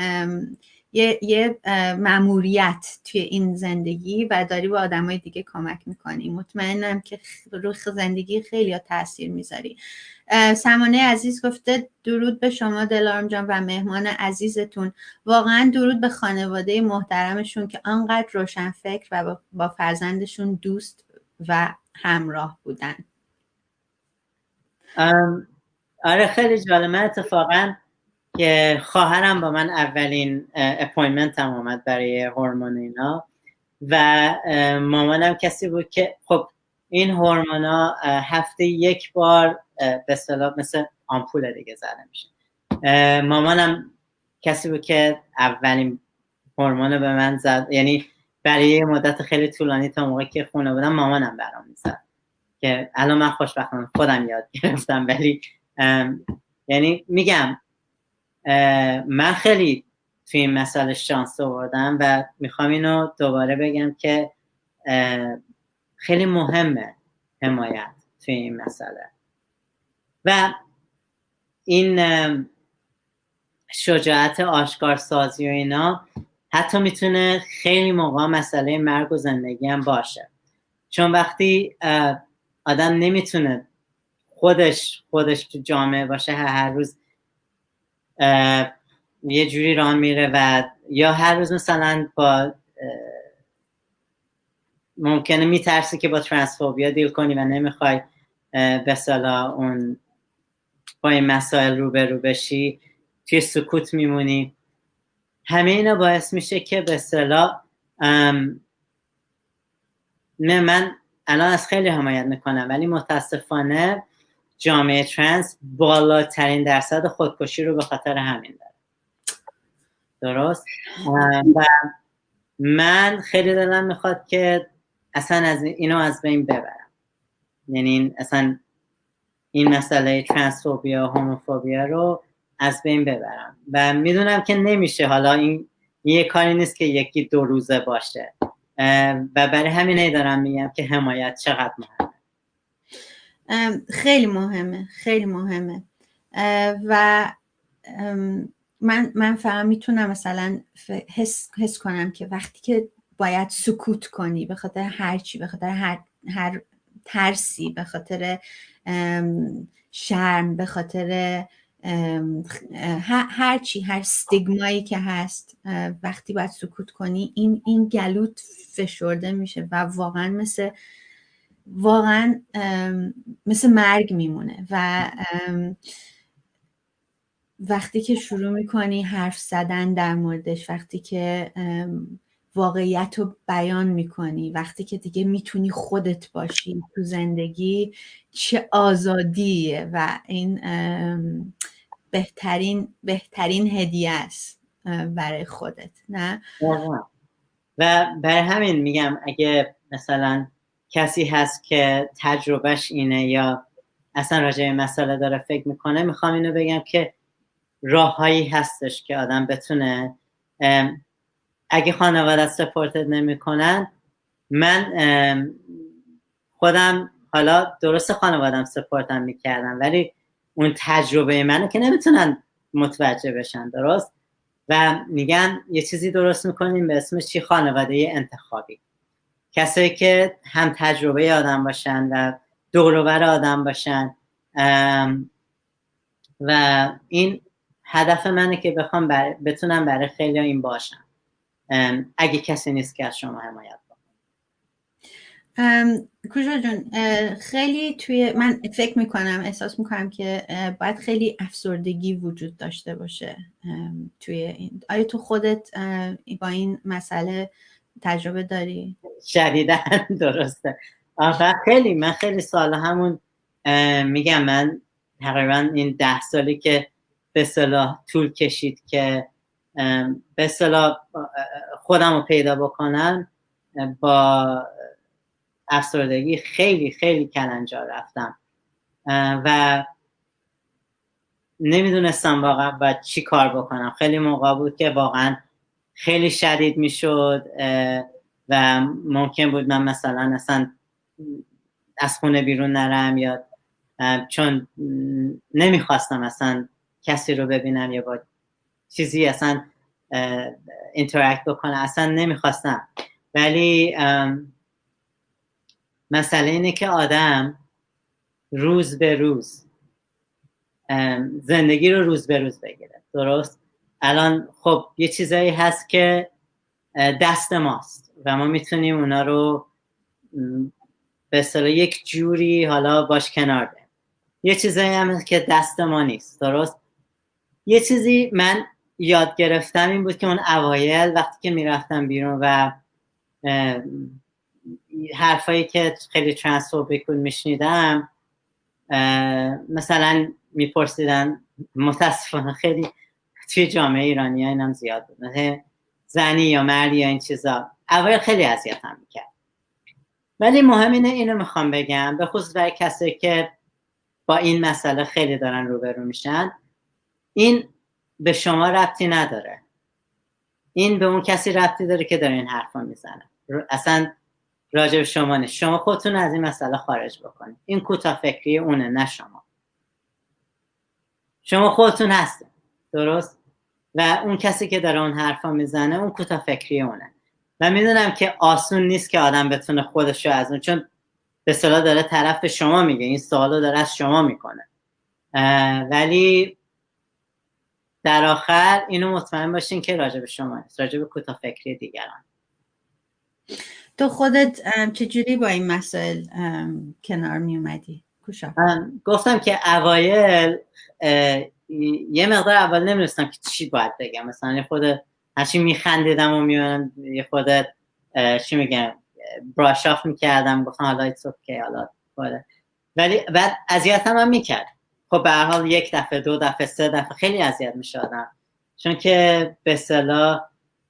یه مأموریت توی این زندگی و داری به آدمای دیگه کمک میکنی. مطمئنم که روی زندگی خیلی تاثیر میذاری. سمانه عزیز گفته درود به شما دلارم جان و مهمان عزیزتون. واقعا درود به خانواده محترمشون که آنقدر روشن فکر و با فرزندشون دوست و همراه بودن. آره خیلی جالب. من اتفاقا که خواهرم با من اولین اپوینمنت هم اومد برای هورمون اینا و مامانم کسی بود که خب این هورمونا هفته یک بار به اصطلاح مثل آمپول دیگه زده میشه. مامانم کسی بود که اولین هورمون به من زد، یعنی برای یه مدت خیلی طولانی تا موقعی که خونه بودم مامانم برام میزد که الان من خوشبختانه خودم یاد گرفتم. ولی یعنی میگم من خیلی توی این مسئله شانس آوردم و میخوام اینو دوباره بگم که خیلی مهمه حمایت توی این مسئله و این شجاعت آشکارسازی و اینا حتی میتونه خیلی موقع مسئله مرگ و زندگی هم باشه، چون وقتی آدم نمیتونه خودش تو جامعه باشه، هر روز یه جوری راه میره و یا هر روز مثلا با ممکنه میترسی که با ترنسفوبیا دیل کنی و نمیخوای به اصطلاح اون با این مسائل روبرو بشی، توی سکوت میمونی. همه اینا باعث میشه که به اصطلاح من الان از خیلی حمایت میکنم، ولی متاسفانه جامعه ترنس بالاترین درصد خودکشی رو به خاطر همین داره. درست؟ و من خیلی دلم میخواد که اصلا از اینو از بین ببرم، یعنی اصلا این مسئله ترنسفوبیا هوموفوبیا رو از بین ببرم و میدونم که نمیشه، حالا این یه کاری نیست که یکی 2 روزه باشه و برای همین دارم میگم که حمایت چقدر مهمه. خیلی مهمه و من فقط میتونم مثلا حس کنم که وقتی که باید سکوت کنی به خاطر هر چی، به خاطر هر ترسی، به خاطر شرم، به خاطر هر چی، هر استیگمایی که هست، وقتی باید سکوت کنی این گلوت فشرده میشه و واقعا مثل مرگ میمونه و وقتی که شروع میکنی حرف زدن در موردش، وقتی که واقعیت رو بیان میکنی، وقتی که دیگه میتونی خودت باشی تو زندگی، چه آزادیه و این بهترین هدیه است برای خودت، نه؟ و برای همین میگم اگه مثلا کسی هست که تجربهش اینه یا اصلا راجع به مسئله داره فکر میکنه، میخوام اینو بگم که راههایی هستش که آدم بتونه، اگه خانواده سپورتت نمیکنن، من خودم حالا درست خانوادم سپورتم میکردم ولی اون تجربه منو که نمیتونن متوجه بشن، درست؟ و میگن یه چیزی درست میکنیم به اسم چی؟ خانواده انتخابی. کسایی که هم تجربه آدم باشن و دور و بر آدم باشن و این هدف منه که بخوام بتونم برای خیلی این باشم اگه کسی نیست که از شما حمایت بکنه. کوژا جون، خیلی من فکر میکنم، احساس میکنم که باید خیلی افسردگی وجود داشته باشه توی این. آیا تو خودت با این مسئله تجربه داری؟ شدیداً درسته. من خیلی سال همون میگم، من تقریبا این 10 سالی که به اصطلاح طول کشید که به اصطلاح خودم رو پیدا بکنم، با افسردگی خیلی خیلی کلنجار رفتم و نمیدونستم واقعا باید چی کار بکنم. خیلی موقع بود که واقعا خیلی شدید میشد و ممکن بود من مثلا اصلا از خونه بیرون نرم، یا چون نمیخواستم اصلا کسی رو ببینم یا با چیزی اصلا اینتراکت بکنم، اصلا نمیخواستم. ولی مسئله اینه که آدم روز به روز زندگی رو روز به روز بگیره، درست؟ الان خب یه چیزایی هست که دست ماست و ما میتونیم اونا رو به اصطلاح یک جوری حالا باش کنار بریم. یه چیزایی هم که دست ما نیست، درست؟ یه چیزی من یاد گرفتم این بود که اون اوایل وقتی که میرفتم بیرون و حرفایی که خیلی ترنسفوبیک بود میشنیدم، مثلا میپرسیدن، متاسفانه خیلی توی جامعه ایرانی ها اینم زیاد بود، زنی یا مردی یا این چیزا، اول خیلی اذیتم میکرد. ولی مهم اینو میخوام بگم، به خصوص برای کسی که با این مسئله خیلی دارن روبرو میشن، این به شما ربطی نداره، این به اون کسی ربطی داره که داره این حرفا میزنه، اصلا راجع به شما نه. شما خودتون از این مسئله خارج بکنید. این کوتاه فکری اونه، نه شما خودتون هستید، درست؟ و اون کسی که داره اون حرفا میزنه اون کوتاه فکری اونه. و میدونم که آسون نیست که آدم بتونه خودشو از اون، چون به اصطلاح داره طرف به شما میگه، این سوالو داره از شما میکنه، ولی در آخر اینو مطمئن باشین که راجع به شما نیست، راجع به کوتاه فکری دیگران. تو خودت چجوری با این مسائل کنار می اومدی کوشا؟ گفتم که اوایل یه مقدار اول نمیدونستم که چی باید بگم، مثلا خود هرچی میخندیدم و میونم یه خود چی میگم براش آف میکردم، گفتم حالا ایتس اوکی، حالا خود، ولی بعد اذیتم هم میکرد. خب به هر حال یک دفعه، دو دفعه، سه دفعه خیلی اذیت میشدم، چون که به اصطلاح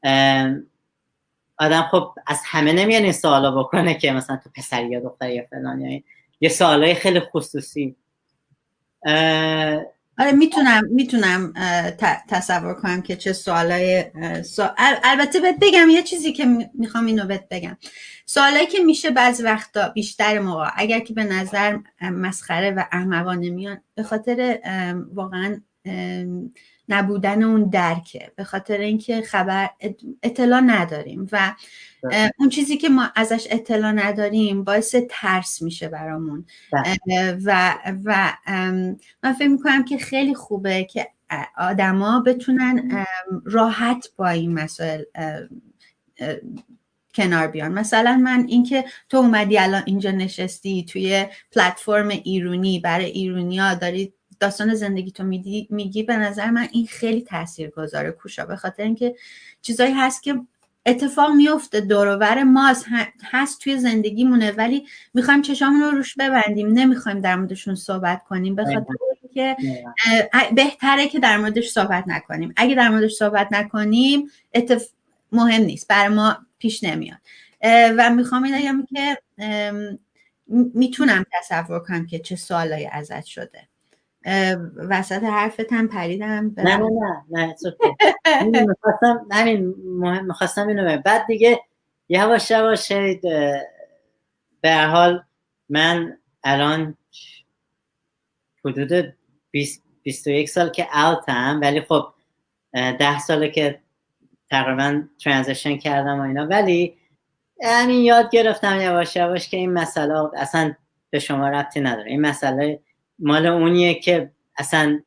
آدم خب از همه نمیاد این سوالا بکنه که مثلا تو پسری یا دختری یا فلان، یا یه سوالای خیلی خصوصی. آره میتونم تصور کنم که چه سوالای البته بهت بگم یه چیزی که میخوام اینو بهت بگم، سوالایی که میشه بعضی وقتا بیشتر موقع اگر که به نظر مسخره و احمقانه میان به خاطر واقعا نبودن اون درکه، به خاطر اینکه اطلاع نداریم و اون چیزی که ما ازش اطلاع نداریم باعث ترس میشه برامون. و من فکر میکنم که خیلی خوبه که آدما بتونن راحت با این مسائل کنار بیان. مثلا من اینکه تو اومدی الان اینجا نشستی توی پلتفرم ایرونی برای ایرونیا داری داستان زندگی تو میگی، به نظر من این خیلی تاثیرگذاره کوشا، به خاطر اینکه چیزایی هست که اتفاق میفته دور و بر ما هست توی زندگیمونه، ولی میخوایم چشامون رو روش ببندیم، نمیخوایم در موردشون صحبت کنیم، به خاطر اینکه بهتره که در موردش صحبت نکنیم. اگه در موردش صحبت نکنیم مهم نیست، برای ما پیش نمیاد. و میخوام این بگم که میتونم تصور کنم که چه سوالایی ازت شده. وسط حرفت هم پریدم. نه میخواستم اینو بگم. بعد دیگه یواش یواش به هر حال من الان حدود 21 سال که اوتم، ولی خب 10 ساله که تقریبا ترانزیشن کردم و اینا، ولی یعنی یاد گرفتم یواش یواش که این مسئله اصلا به شما ربطی نداره. این مسئله مال اونیه که اصلا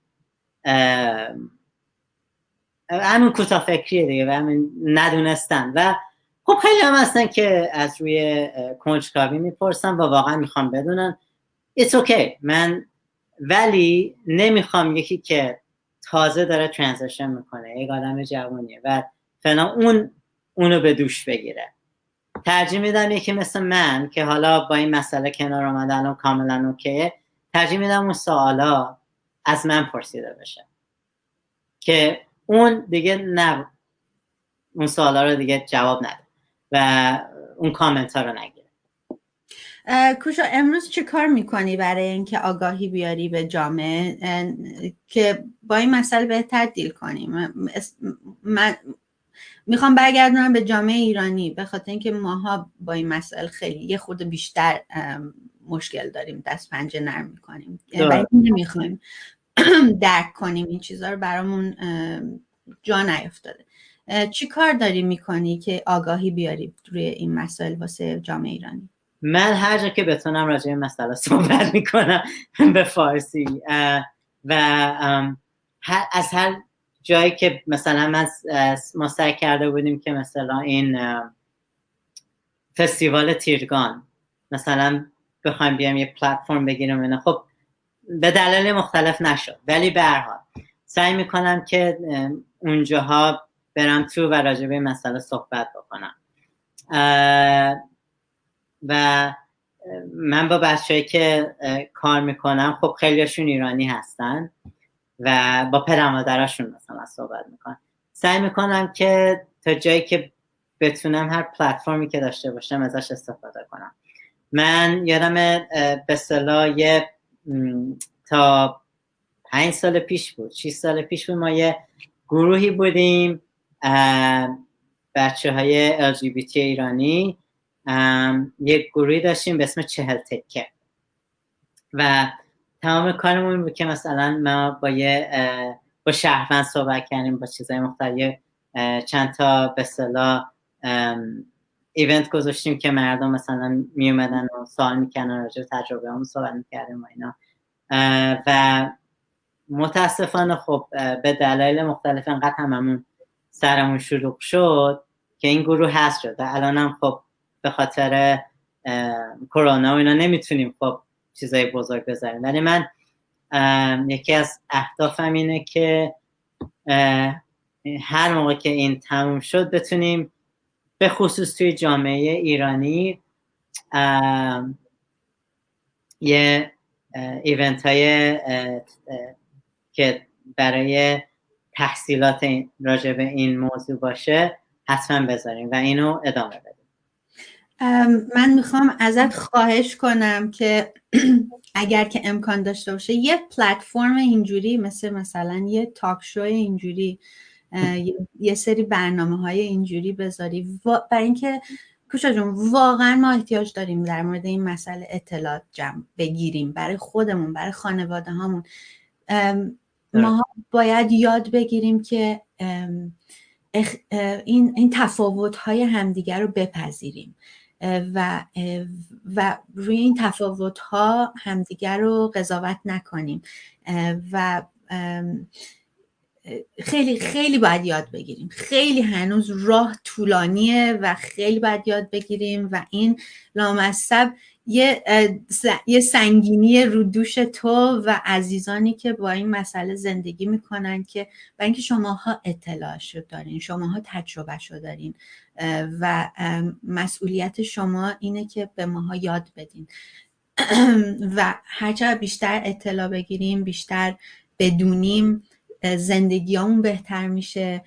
همین کوتاه فکریه دیگه و همین ندونستن. و خب خیلی هم هستن که از روی کنجکاوی میپرسن و واقعا میخوام بدونن. It's okay. من ولی نمیخوام یکی که تازه داره ترانزیشن میکنه، یک آدم جوانیه و فعلا اونو به دوش بگیره. ترجیح میدم یکی مثل من که حالا با این مسئله کنار آمده الان کاملا اوکیه، ترجیح میدم اون سوالا از من پرسیده بشه که اون دیگه نه، اون سوالا رو دیگه جواب نده و اون کامنت ها رو نگیره. کوشا امروز چه کار میکنی برای اینکه آگاهی بیاری به جامعه که با این مسئله بهتر دیل کنیم؟ من میخوام برگردونم به جامعه ایرانی، به خاطر اینکه ماها با این مسئله خیلی یه خورده بیشتر مشکل داریم، دست پنجه نرم میکنیم و نمیخوایم درک کنیم این چیزها رو، برامون جا نیفتاده. چی کار داری میکنی که آگاهی بیاری روی این مسائل واسه جامعه ایرانی؟ من هر جا که بتونم راجع به مسئله صحبت میکنم به فارسی و از هر جایی که مثلا ما سعی کرده بودیم که مثلا این فستیوال تیرگان مثلا بخوایم بیام یه پلتفرم بگیریم اینا، خب به دلایل مختلف نشد، ولی به هر حال سعی میکنم که اونجاها برم تو و راجع به مسئله صحبت بکنم. و من با بچه‌ای که کار میکنم خب خیلیشون ایرانی هستن و با پدر مادرشون مثلا صحبت میکنم. سعی میکنم که تا جایی که بتونم هر پلتفرمی که داشته باشم ازش استفاده کنم. من یادم به اصطلاح تا 5 سال پیش بود، 6 سال پیش بود، ما یه گروهی بودیم بچه های LGBT ایرانی، یک گروهی داشتیم به اسم 40 تکه و تمام کارمون این بود که مثلا ما با شهروند صحبت کردیم، با چیزهای مختلف، چند تا به اصطلاح ایونت گذاشتیم که مردم مثلا می اومدن و سوال میکنن، راجع به تجربه همون صحبت میکردیم و اینا. و متاسفانه خب به دلایل مختلف انقدر هممون سرمون شلوغ شد که این گروه حذف شد و الان هم خب به خاطر کرونا و اینا نمیتونیم خب چیزای بزرگ بذاریم. ولی من یکی از اهدافم اینه که هر موقع که این تموم شد بتونیم به خصوص توی جامعه ایرانی یه ایونت های که برای تحصیلات راجع به این موضوع باشه حتما بذاریم و اینو ادامه بدیم. من میخوام ازت خواهش کنم که اگر که امکان داشته باشه یه پلتفرم اینجوری مثلا یه تاک شو اینجوری، یه سری برنامه‌های اینجوری بذاری، برای اینکه کوشا جون واقعا ما احتیاج داریم در مورد این مسئله اطلاعات جمع بگیریم برای خودمون، برای خانواده هامون. ما باید یاد بگیریم که این تفاوت‌های همدیگر رو بپذیریم و روی این تفاوت‌ها همدیگر رو قضاوت نکنیم و خیلی خیلی باید یاد بگیریم. خیلی هنوز راه طولانیه و خیلی باید یاد بگیریم و این لامصب یه سنگینی رو دوش تو و عزیزانی که با این مسئله زندگی میکنن، که برای اینکه شماها اطلاعشو دارین، شماها تجربهشو دارین و مسئولیت شما اینه که به ماها یاد بدین و هرچقدر بیشتر اطلاع بگیریم، بیشتر بدونیم، زندگیامون بهتر میشه،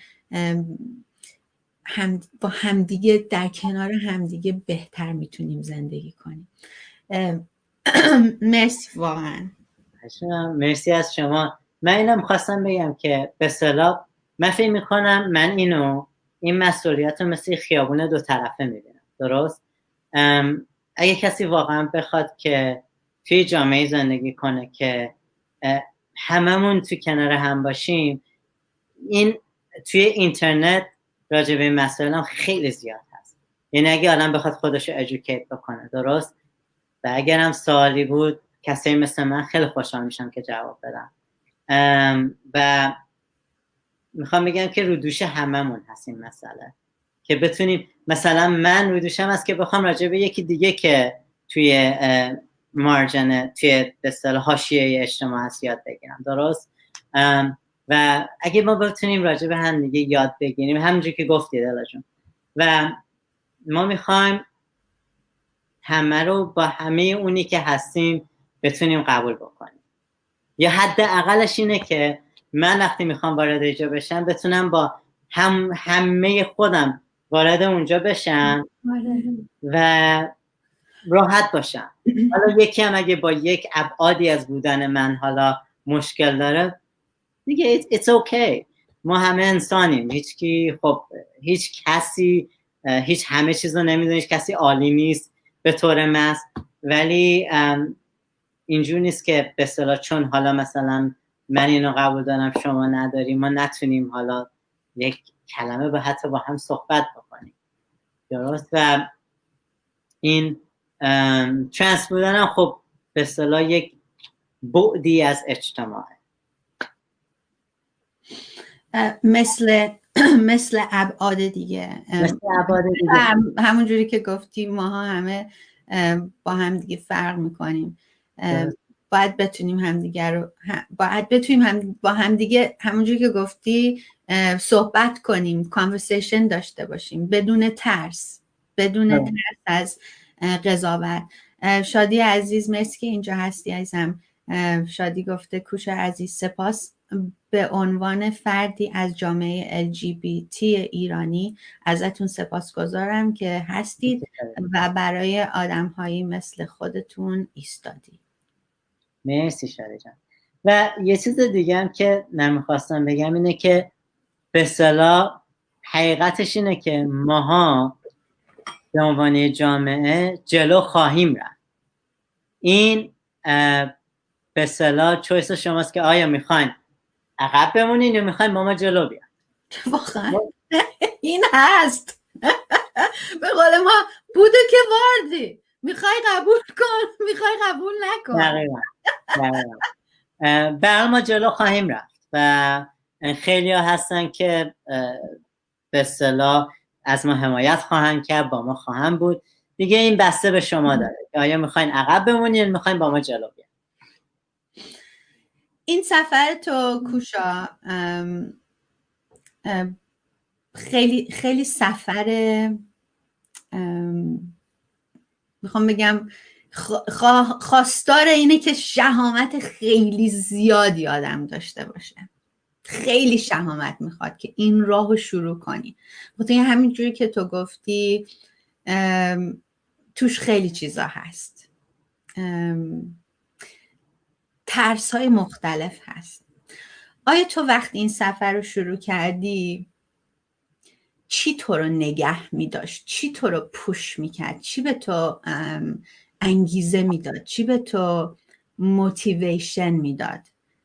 با همدیگه در کنار همدیگه بهتر میتونیم زندگی کنیم. مرسی واقعا. مرسی از شما. من اینم خواستم بگم که به اصطلاح من فکر میکنم من این مسئولیت رو مثل خیابون دو طرفه میبینم. درست؟ اگه کسی واقعا بخواد که توی جامعه زندگی کنه که هممون توی کنار هم باشیم، این توی اینترنت راجع به این مسائل هم خیلی زیاد هست. یعنی اگه آدم بخواد خودش رو ادوکییت بکنه، درست؟ و اگر هم سوالی بود کسی مثل من خیلی خوشحال میشم که جواب بدم. و میخوام بگم که رو دوش هممون هست این مسئله، که بتونیم، مثلا من رو دوشم هست که بخوام راجع به یکی دیگه که توی مارجن، توی به اصطلاح حاشیه اجتماع هست یاد بگیرم. درست؟ و اگه ما بتونیم راجع به هم دیگه یاد بگیریم، همونجوری که گفتی دلا جون، و ما میخوایم همه رو با همه اونی که هستیم بتونیم قبول بکنیم، یا حداقلش اینه که من وقتی میخوام وارد اینجا بشم بتونم با همه خودم وارد اونجا بشم و راحت باشم. حالا یکی هم اگه با یک ابعادی از بودن من حالا مشکل داره دیگه it's okay. ما همه انسانیم. هیچ کسی هیچ همه چیز رو نمیدونه، هیچ کسی عالی نیست به طور محض. ولی اینجور نیست که به اصطلاح چون حالا مثلا من اینو قبول دارم شما نداری، ما نتونیم حالا یک کلمه حتی با هم صحبت بکنیم. درست؟ و این ترنس بودن هم خب به اصطلاح یک بعدی از اجتماعه. مثل ابعاد دیگه، همون جوری که گفتی ماها همه با هم دیگه فرق میکنیم. باید بتونیم با هم دیگه همونجوری که گفتی صحبت کنیم، کانورسیشن داشته باشیم بدون ترس از قضاوت. شادی عزیز مرسی که اینجا هستی عزیزم. شادی گفته کوشا عزیز سپاس به عنوان فردی از جامعه LGBT ایرانی ازتون سپاسگزارم که هستید و برای آدم‌هایی مثل خودتون ایستادید. مرسی شادی جان. و یه چیز دیگه هم که نمیخواستم بگم اینه که به اصطلاح حقیقتش اینه که ماها به عنوان جامعه جلو خواهیم رفت. این به اصطلاح چویس شماست که آیا میخواین عقب بمونین یا میخواین ما جلو بیان. واقعا این هست. به قول ما بوده که واردی، میخوای قبول کن میخوای قبول نکن. دقیقا برای ما جلو خواهیم رفت و خیلی ها هستن که به اصطلاح از ما حمایت خواهند کرد، با ما خواهند بود دیگه. این بسته به شما داره که آیا میخواین عقب بمونین میخواین با ما جلو بیان. این سفر تو کوشا خیلی خیلی سفر میخوام بگم خواستار اینه که شهامت خیلی زیادی آدم داشته باشه. خیلی شهامت میخواد که این راه رو شروع کنی. بخاطر همین جوری که تو گفتی توش خیلی چیزا هست، ترس های مختلف هست. آیا تو وقتی این سفر رو شروع کردی چی تو رو نگه میداشت؟ چی تو رو پوش میکرد؟ چی به تو انگیزه میداد؟ چی به تو موتیویشن میداد؟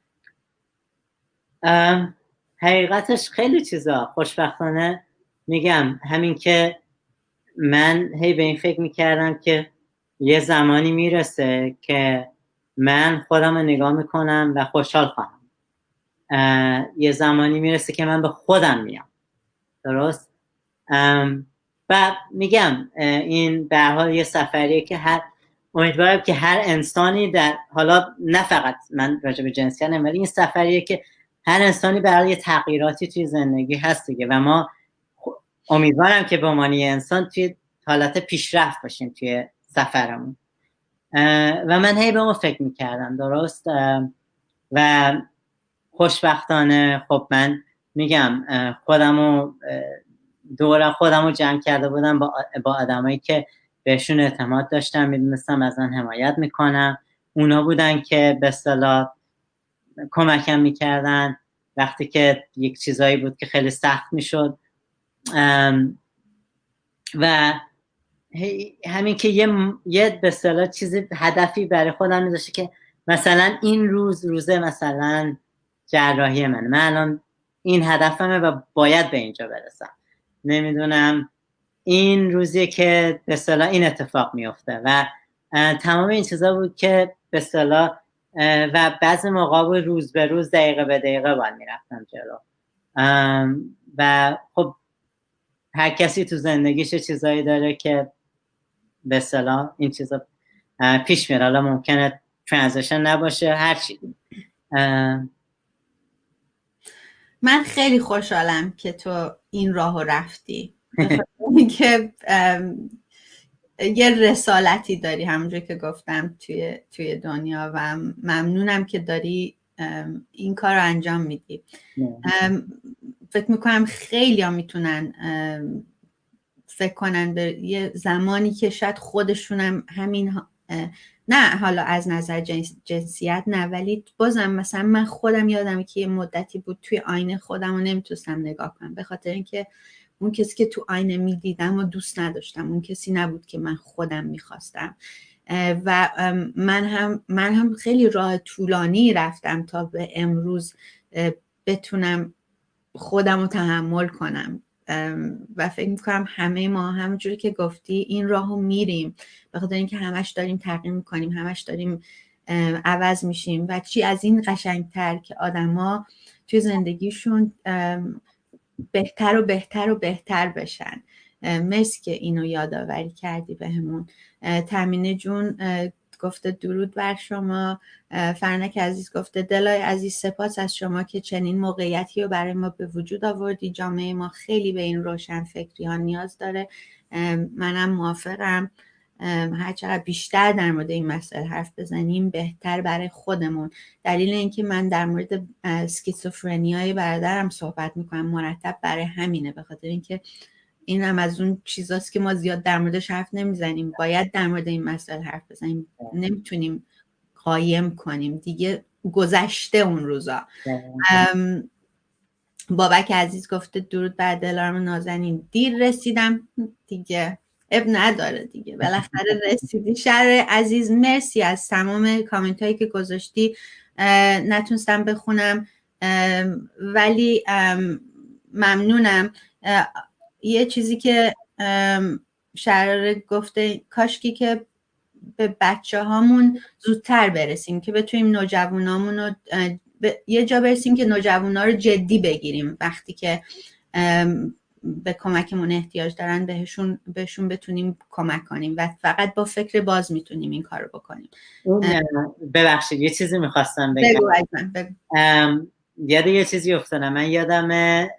حقیقتش خیلی چیزا. خوشبختانه میگم همین که من هی به این فکر میکردم که یه زمانی میرسه که من خودم رو نگاه میکنم و خوشحال خواهم. یه زمانی میرسه که من به خودم میام. درست؟ و میگم این به هر حال یه سفریه که امیدوارم که هر انسانی در، حالا نه فقط من راجع به جنسیت نمی‌گم، ولی این سفریه که هر انسانی برای تغییراتی توی زندگی هست دیگه و ما امیدوارم که به عنوان انسان توی حالت پیشرفت باشیم توی سفرمون. و من هی به اون فکر میکردم. درست؟ و خوشبختانه خب من میگم خودمو جمع کرده بودم با آدمایی که بهشون اعتماد داشتم، میدونستم از من حمایت میکنم. اونا بودن که به اصطلاح کمکم میکردن وقتی که یک چیزایی بود که خیلی سخت میشد. و همین که یه به اصطلاح چیزی هدفی برای خودم میذاشته که مثلا این روزه مثلا جراحی من الان این هدفمه و باید به اینجا برسم. نمیدونم این روزیه که به اصطلاح این اتفاق میفته و تمام این چیزا بود که به اصطلاح و بعضی موقع بود روز به روز دقیقه به دقیقه باید میرفتم جلو. و خب هر کسی تو زندگیش چیزایی داره که به اصطلاح این چیزا پیش میره. حالا ممکنه ترانزیشن نباشه، هر چی. من خیلی خوشحالم که تو این راهو رفتی که یه رسالتی داری همونجوری که گفتم توی دنیا و ممنونم که داری این کار رو انجام میدی. فکر میکنم خیلی ها میتونن فکر کنن به یه زمانی که شاید خودشونم همین نه حالا از نظر جنسیت نه، ولی بازم مثلا من خودم یادم که یه مدتی بود توی آینه خودم رو نمیتونستم نگاه کنم، به خاطر اینکه اون کسی که تو آینه میدیدم و دوست نداشتم، اون کسی نبود که من خودم میخواستم. و من هم خیلی راه طولانی رفتم تا به امروز بتونم خودم رو تحمل کنم. و فکر میکنم همه ما همونجوری که گفتی این راهو میریم، به خاطر اینکه همش داریم تغییر میکنیم، همش داریم عوض میشیم و چی از این قشنگتر که آدما توی زندگیشون بهتر و بهتر و بهتر بشن. مرسی که اینو یادآوری کردی بهمون. تامینه جون گفته درود بر شما. فرنک عزیز گفته دلای عزیز سپاس از شما که چنین موقعیتی رو برای ما به وجود آوردی. جامعه ما خیلی به این روشن فکری ها نیاز داره. منم موافقم، هر چقدر بیشتر در مورد این مسئله حرف بزنیم بهتر برای خودمون. دلیل اینکه من در مورد اسکیزوفرنیای برادرم صحبت میکنم مرتب برای همینه، به خاطر اینکه این هم از اون چیزاست که ما زیاد در موردش حرف نمیزنیم. باید در مورد این مسئله حرف بزنیم، نمیتونیم قایم کنیم دیگه، گذشته اون روزا. بابک عزیز گفته درود بر دلارم نازنین، دیر رسیدم دیگه، اب نداره دیگه، بالاخره رسیدی. شهر عزیز مرسی از تمام کامنت هایی که گذاشتی، نتونستم بخونم ولی ممنونم. یه چیزی که شهر گفته کاشکی که به بچه هامون زودتر برسیم که بتونیم نوجوانامون رو یه جا برسیم که نوجوانا رو جدی بگیریم وقتی که به کمکمون احتیاج دارن، بهشون بتونیم کمک کنیم و فقط با فکر باز میتونیم این کار رو بکنیم. ببخشید یه چیزی میخواستم بگم. بگو. یاد یه چیزی افتادم. من یادم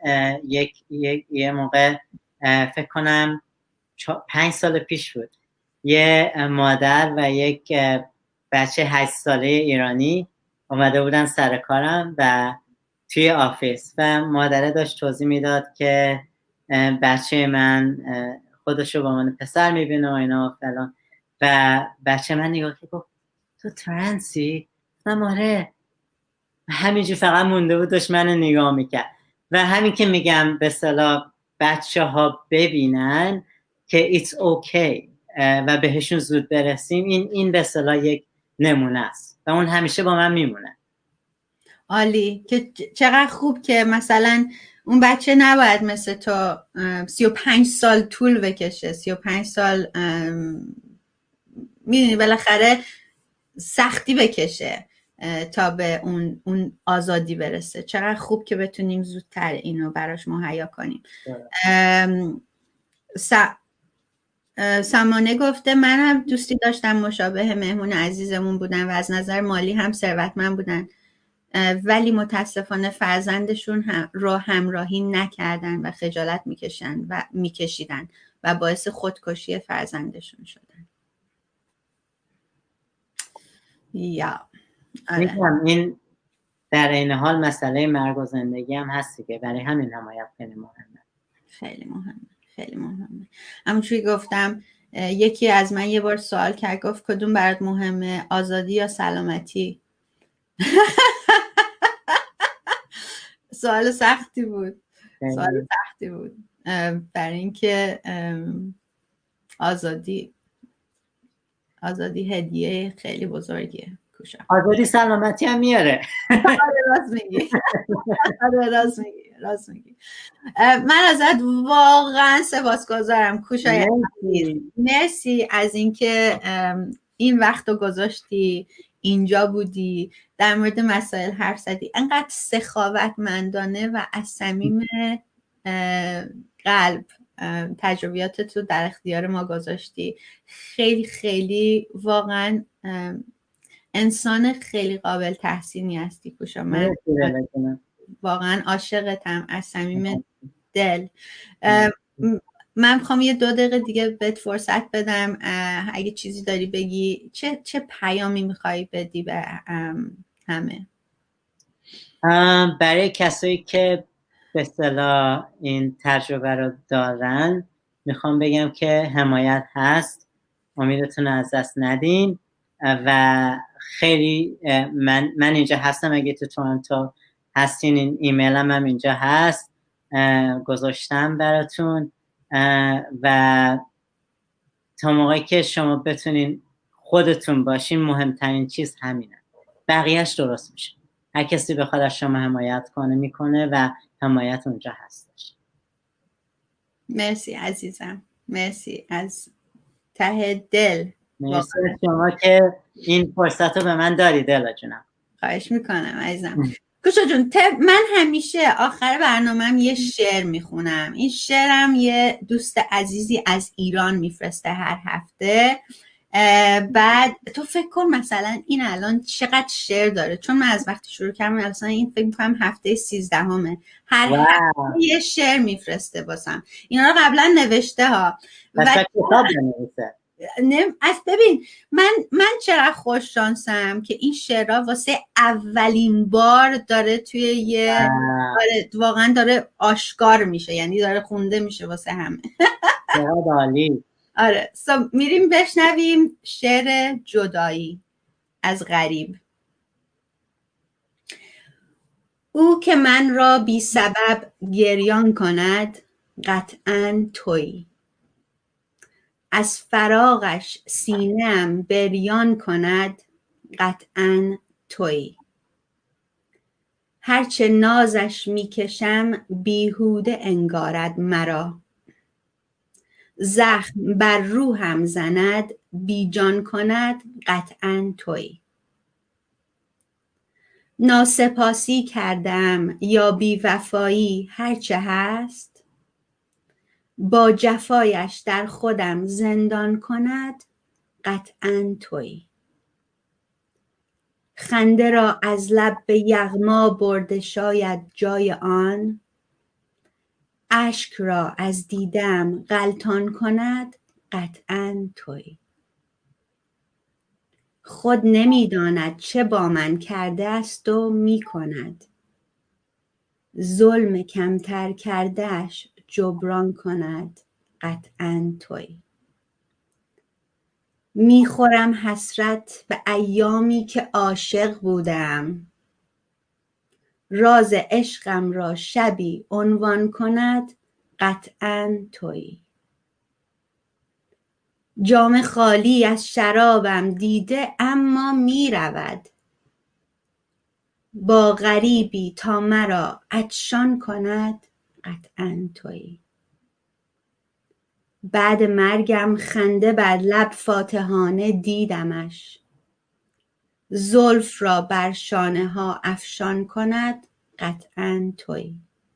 یه موقع فکر کنم 5 سال پیش بود، یه مادر و یک بچه 8 ساله ایرانی اومده بودن سر کارم و توی آفیس و مادره داشت توضیح میداد که بچه من خودشو با من پسر میبینه و اینا فلان و بچه من نگاه که گفت تو ترنسی؟ گفتم آره. همینجور فقط مونده بود داشت منو نگاه میکرد و همین که میگم به اصطلاح بچه ها ببینن که it's okay و بهشون زود برسیم، این به اصطلاح یک نمونه است و اون همیشه با من میمونه. عالی، که چقدر خوب که مثلا اون بچه نباید مثل تو 35 سال طول بکشه، 35 سال میدونی بالاخره سختی بکشه تا به اون آزادی برسه. چقدر خوب که بتونیم زودتر اینو براش مهیا کنیم. سمانه گفته من هم دوستی داشتم مشابه مهمون عزیزمون بودن و از نظر مالی هم ثروتمند بودن، ولی متاسفانه فرزندشون رو همراهی نکردن و خجالت میکشیدن و باعث خودکشی فرزندشون شدن. یا این در این حال مسئله مرگ و زندگی هم هستی که برای همین حمایت خیلی مهمه. خیلی مهمه. همونجوری گفتم یکی از من یه بار سوال کرد، گفت کدوم برات مهمه، آزادی یا سلامتی؟ سوال سختی بود. برای اینکه آزادی هدیه خیلی بزرگیه. آزادی سلامتی هم میاره. راست میگی. من ازت واقعا سپاسگزارم کوشای عزیز. مرسی از اینکه این وقت رو گذاشتی، اینجا بودی، در مورد مسائل حرف زدی، انقدر سخاوتمندانه و از صمیم قلب تجربیاتت رو در اختیار ما گذاشتی. خیلی خیلی واقعا انسان خیلی قابل تحسینی هستی کوشا. من واقعا عاشقتم از صمیم دل. من میخوام یه 2 دقیقه دیگه بهت فرصت بدم، اگه چیزی داری بگی. چه پیامی میخوای بدی به همه؟ برای کسایی که به اصطلاح این تجربه رو دارن میخوام بگم که حمایت هست، امیدتون از دست ندین و خیلی من اینجا هستم. اگه تو تورنتو هستین این ایمیلم هم اینجا هست، گذاشتم براتون و تا موقعی که شما بتونین خودتون باشین مهمترین چیز همینه، بقیهش درست میشه. هر کسی بخواد از شما حمایت کنه میکنه و حمایت اونجا هستش. مرسی عزیزم، مرسی از ته دل. مرسی شما که این فرصت رو به من داری دلا جونم. خواهش میکنم عزیزم. کوشا جون، من همیشه آخر برنامه‌ام یه شعر میخونم. این شعرم یه دوست عزیزی از ایران میفرسته هر هفته. بعد تو فکر کن مثلا این الان چقدر شعر داره، چون من از وقتی شروع کردم مثلا این فکر میکنم هفته 13 هر هفته یه شعر میفرسته واسم. اینا رو قبلا نوشته ها. از ببین من چرا خوش شانسم که این شعرها واسه اولین بار داره توی یه واقعا داره آشکار میشه، یعنی داره خونده میشه واسه همه. عالی. آره میریم بشنویم شعر جدایی از غریب. او که من را بی سبب گریان کند قطعاً تویی. از فراقش سینه‌ام بریان کند قطعاً تویی. هرچه نازش میکشم بیهوده انگارد مرا. زخم بر روحم زند بی جان کند قطعاً تویی. ناسپاسی کردم یا بی وفایی هرچه هست، با جفایش در خودم زندان کند قطعاً تویی. خنده را از لب به یغما برده شاید جای آن، اشک را از دیده‌ام غلطان کند قطعاً تویی. خود نمیداند چه با من کرده است و میکند، ظلم کمتر کرده‌اش جبران کند قطعاً تویی. میخورم حسرت به ایامی که عاشق بودم، راز عشقم را شبی عنوان کند قطعاً تویی. جام خالی از شرابم دیده اما میرود، با غریبی تا مرا عطشان کند قطعاً تویی. بعد مرگم خنده بر لب فاتحانه دیدمش، زلف را بر شانه ها افشان کند قطعاً تویی.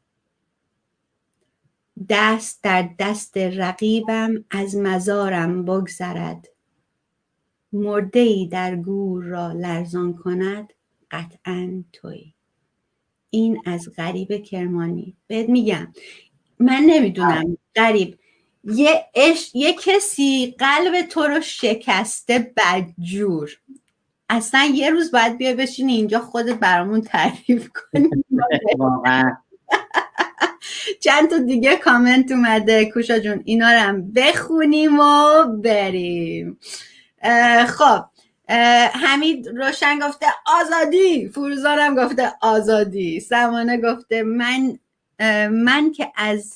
دست در دست رقیبم از مزارم بگذرد، مرده‌ای در گور را لرزان کند قطعاً تویی. این از غریب کرمانی. بهت میگم من نمیدونم غریب، یه کسی قلب تو رو شکسته بدجور، اصلا یه روز باید بیا بشینی اینجا خودت برامون تعریف کنی. واقعا چند تا دیگه کامنت اومده کوشا جون، اینا رو هم بخونیم و بریم. خب حمید روشن گفته آزادی، فروزارم گفته آزادی، سمانه گفته من که از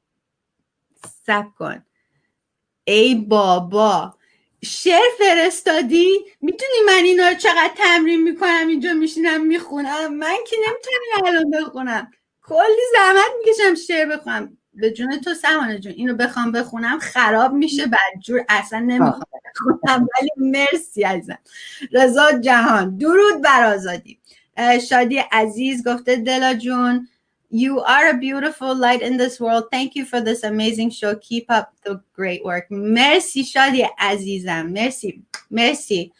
سب کن ای بابا شعر فرستادی. میتونی من اینا رو چقدر تمرین میکنم اینجا میشینم میخونم، من که نمیتونم الان بخونم، کلی زحمت میکشم شعر بخونم. به جون تو سمانه جون اینو بخوام بخونم خراب میشه بدجور، اصلا نمیخوام بخونم. ولی مرسی عزیزم. رضا جهان درود بر آزادی. شادی عزیز گفته دلا جون You are a beautiful light in this world. Thank you for this amazing show. Keep up the great work. مرسی شادی عزیزم، مرسی مرسی.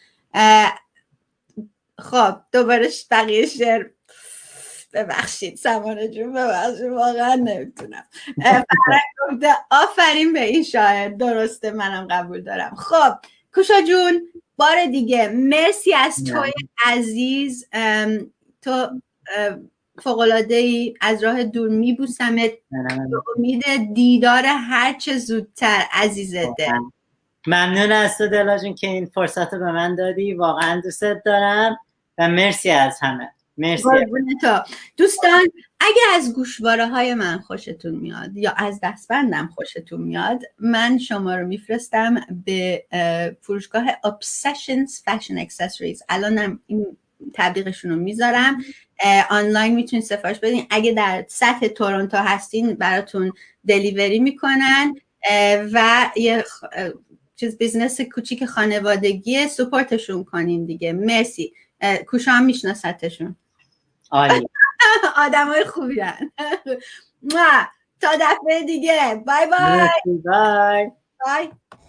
خب دوباره بقیه شعر ببخشید سمانه جون، ببخشید واقعا نمیتونم. فرق گفته آفرین به این شاعر، درسته منم قبول دارم. خب کوشا جون بار دیگه مرسی از توی عزیز، تو فوق‌العاده‌ای، از راه دور میبوسمت به امید دیدار هرچه زودتر عزیز دل. ممنون از تو دلا جون که این فرصت رو به من دادی، واقعا دوستت دارم و مرسی از همه. مرسی تو. دوستان اگه از گوشواره های من خوشتون میاد یا از دستبندم خوشتون میاد، من شما رو میفرستم به فروشگاه Obsessions Fashion Accessories. الانم این تبلیغشون رو میذارم، آنلاین میتونید سفارش بدین. اگه در سطح تورنتو هستین براتون دلیوری میکنن و یه چیز بیزنس کوچیک خانوادگی، سپورتشون کنین دیگه. مرسی. کوشا هم میشناستشون، عالی. آدمای خوبی هن. تا دفعه دیگه. بای بای. بای. بای.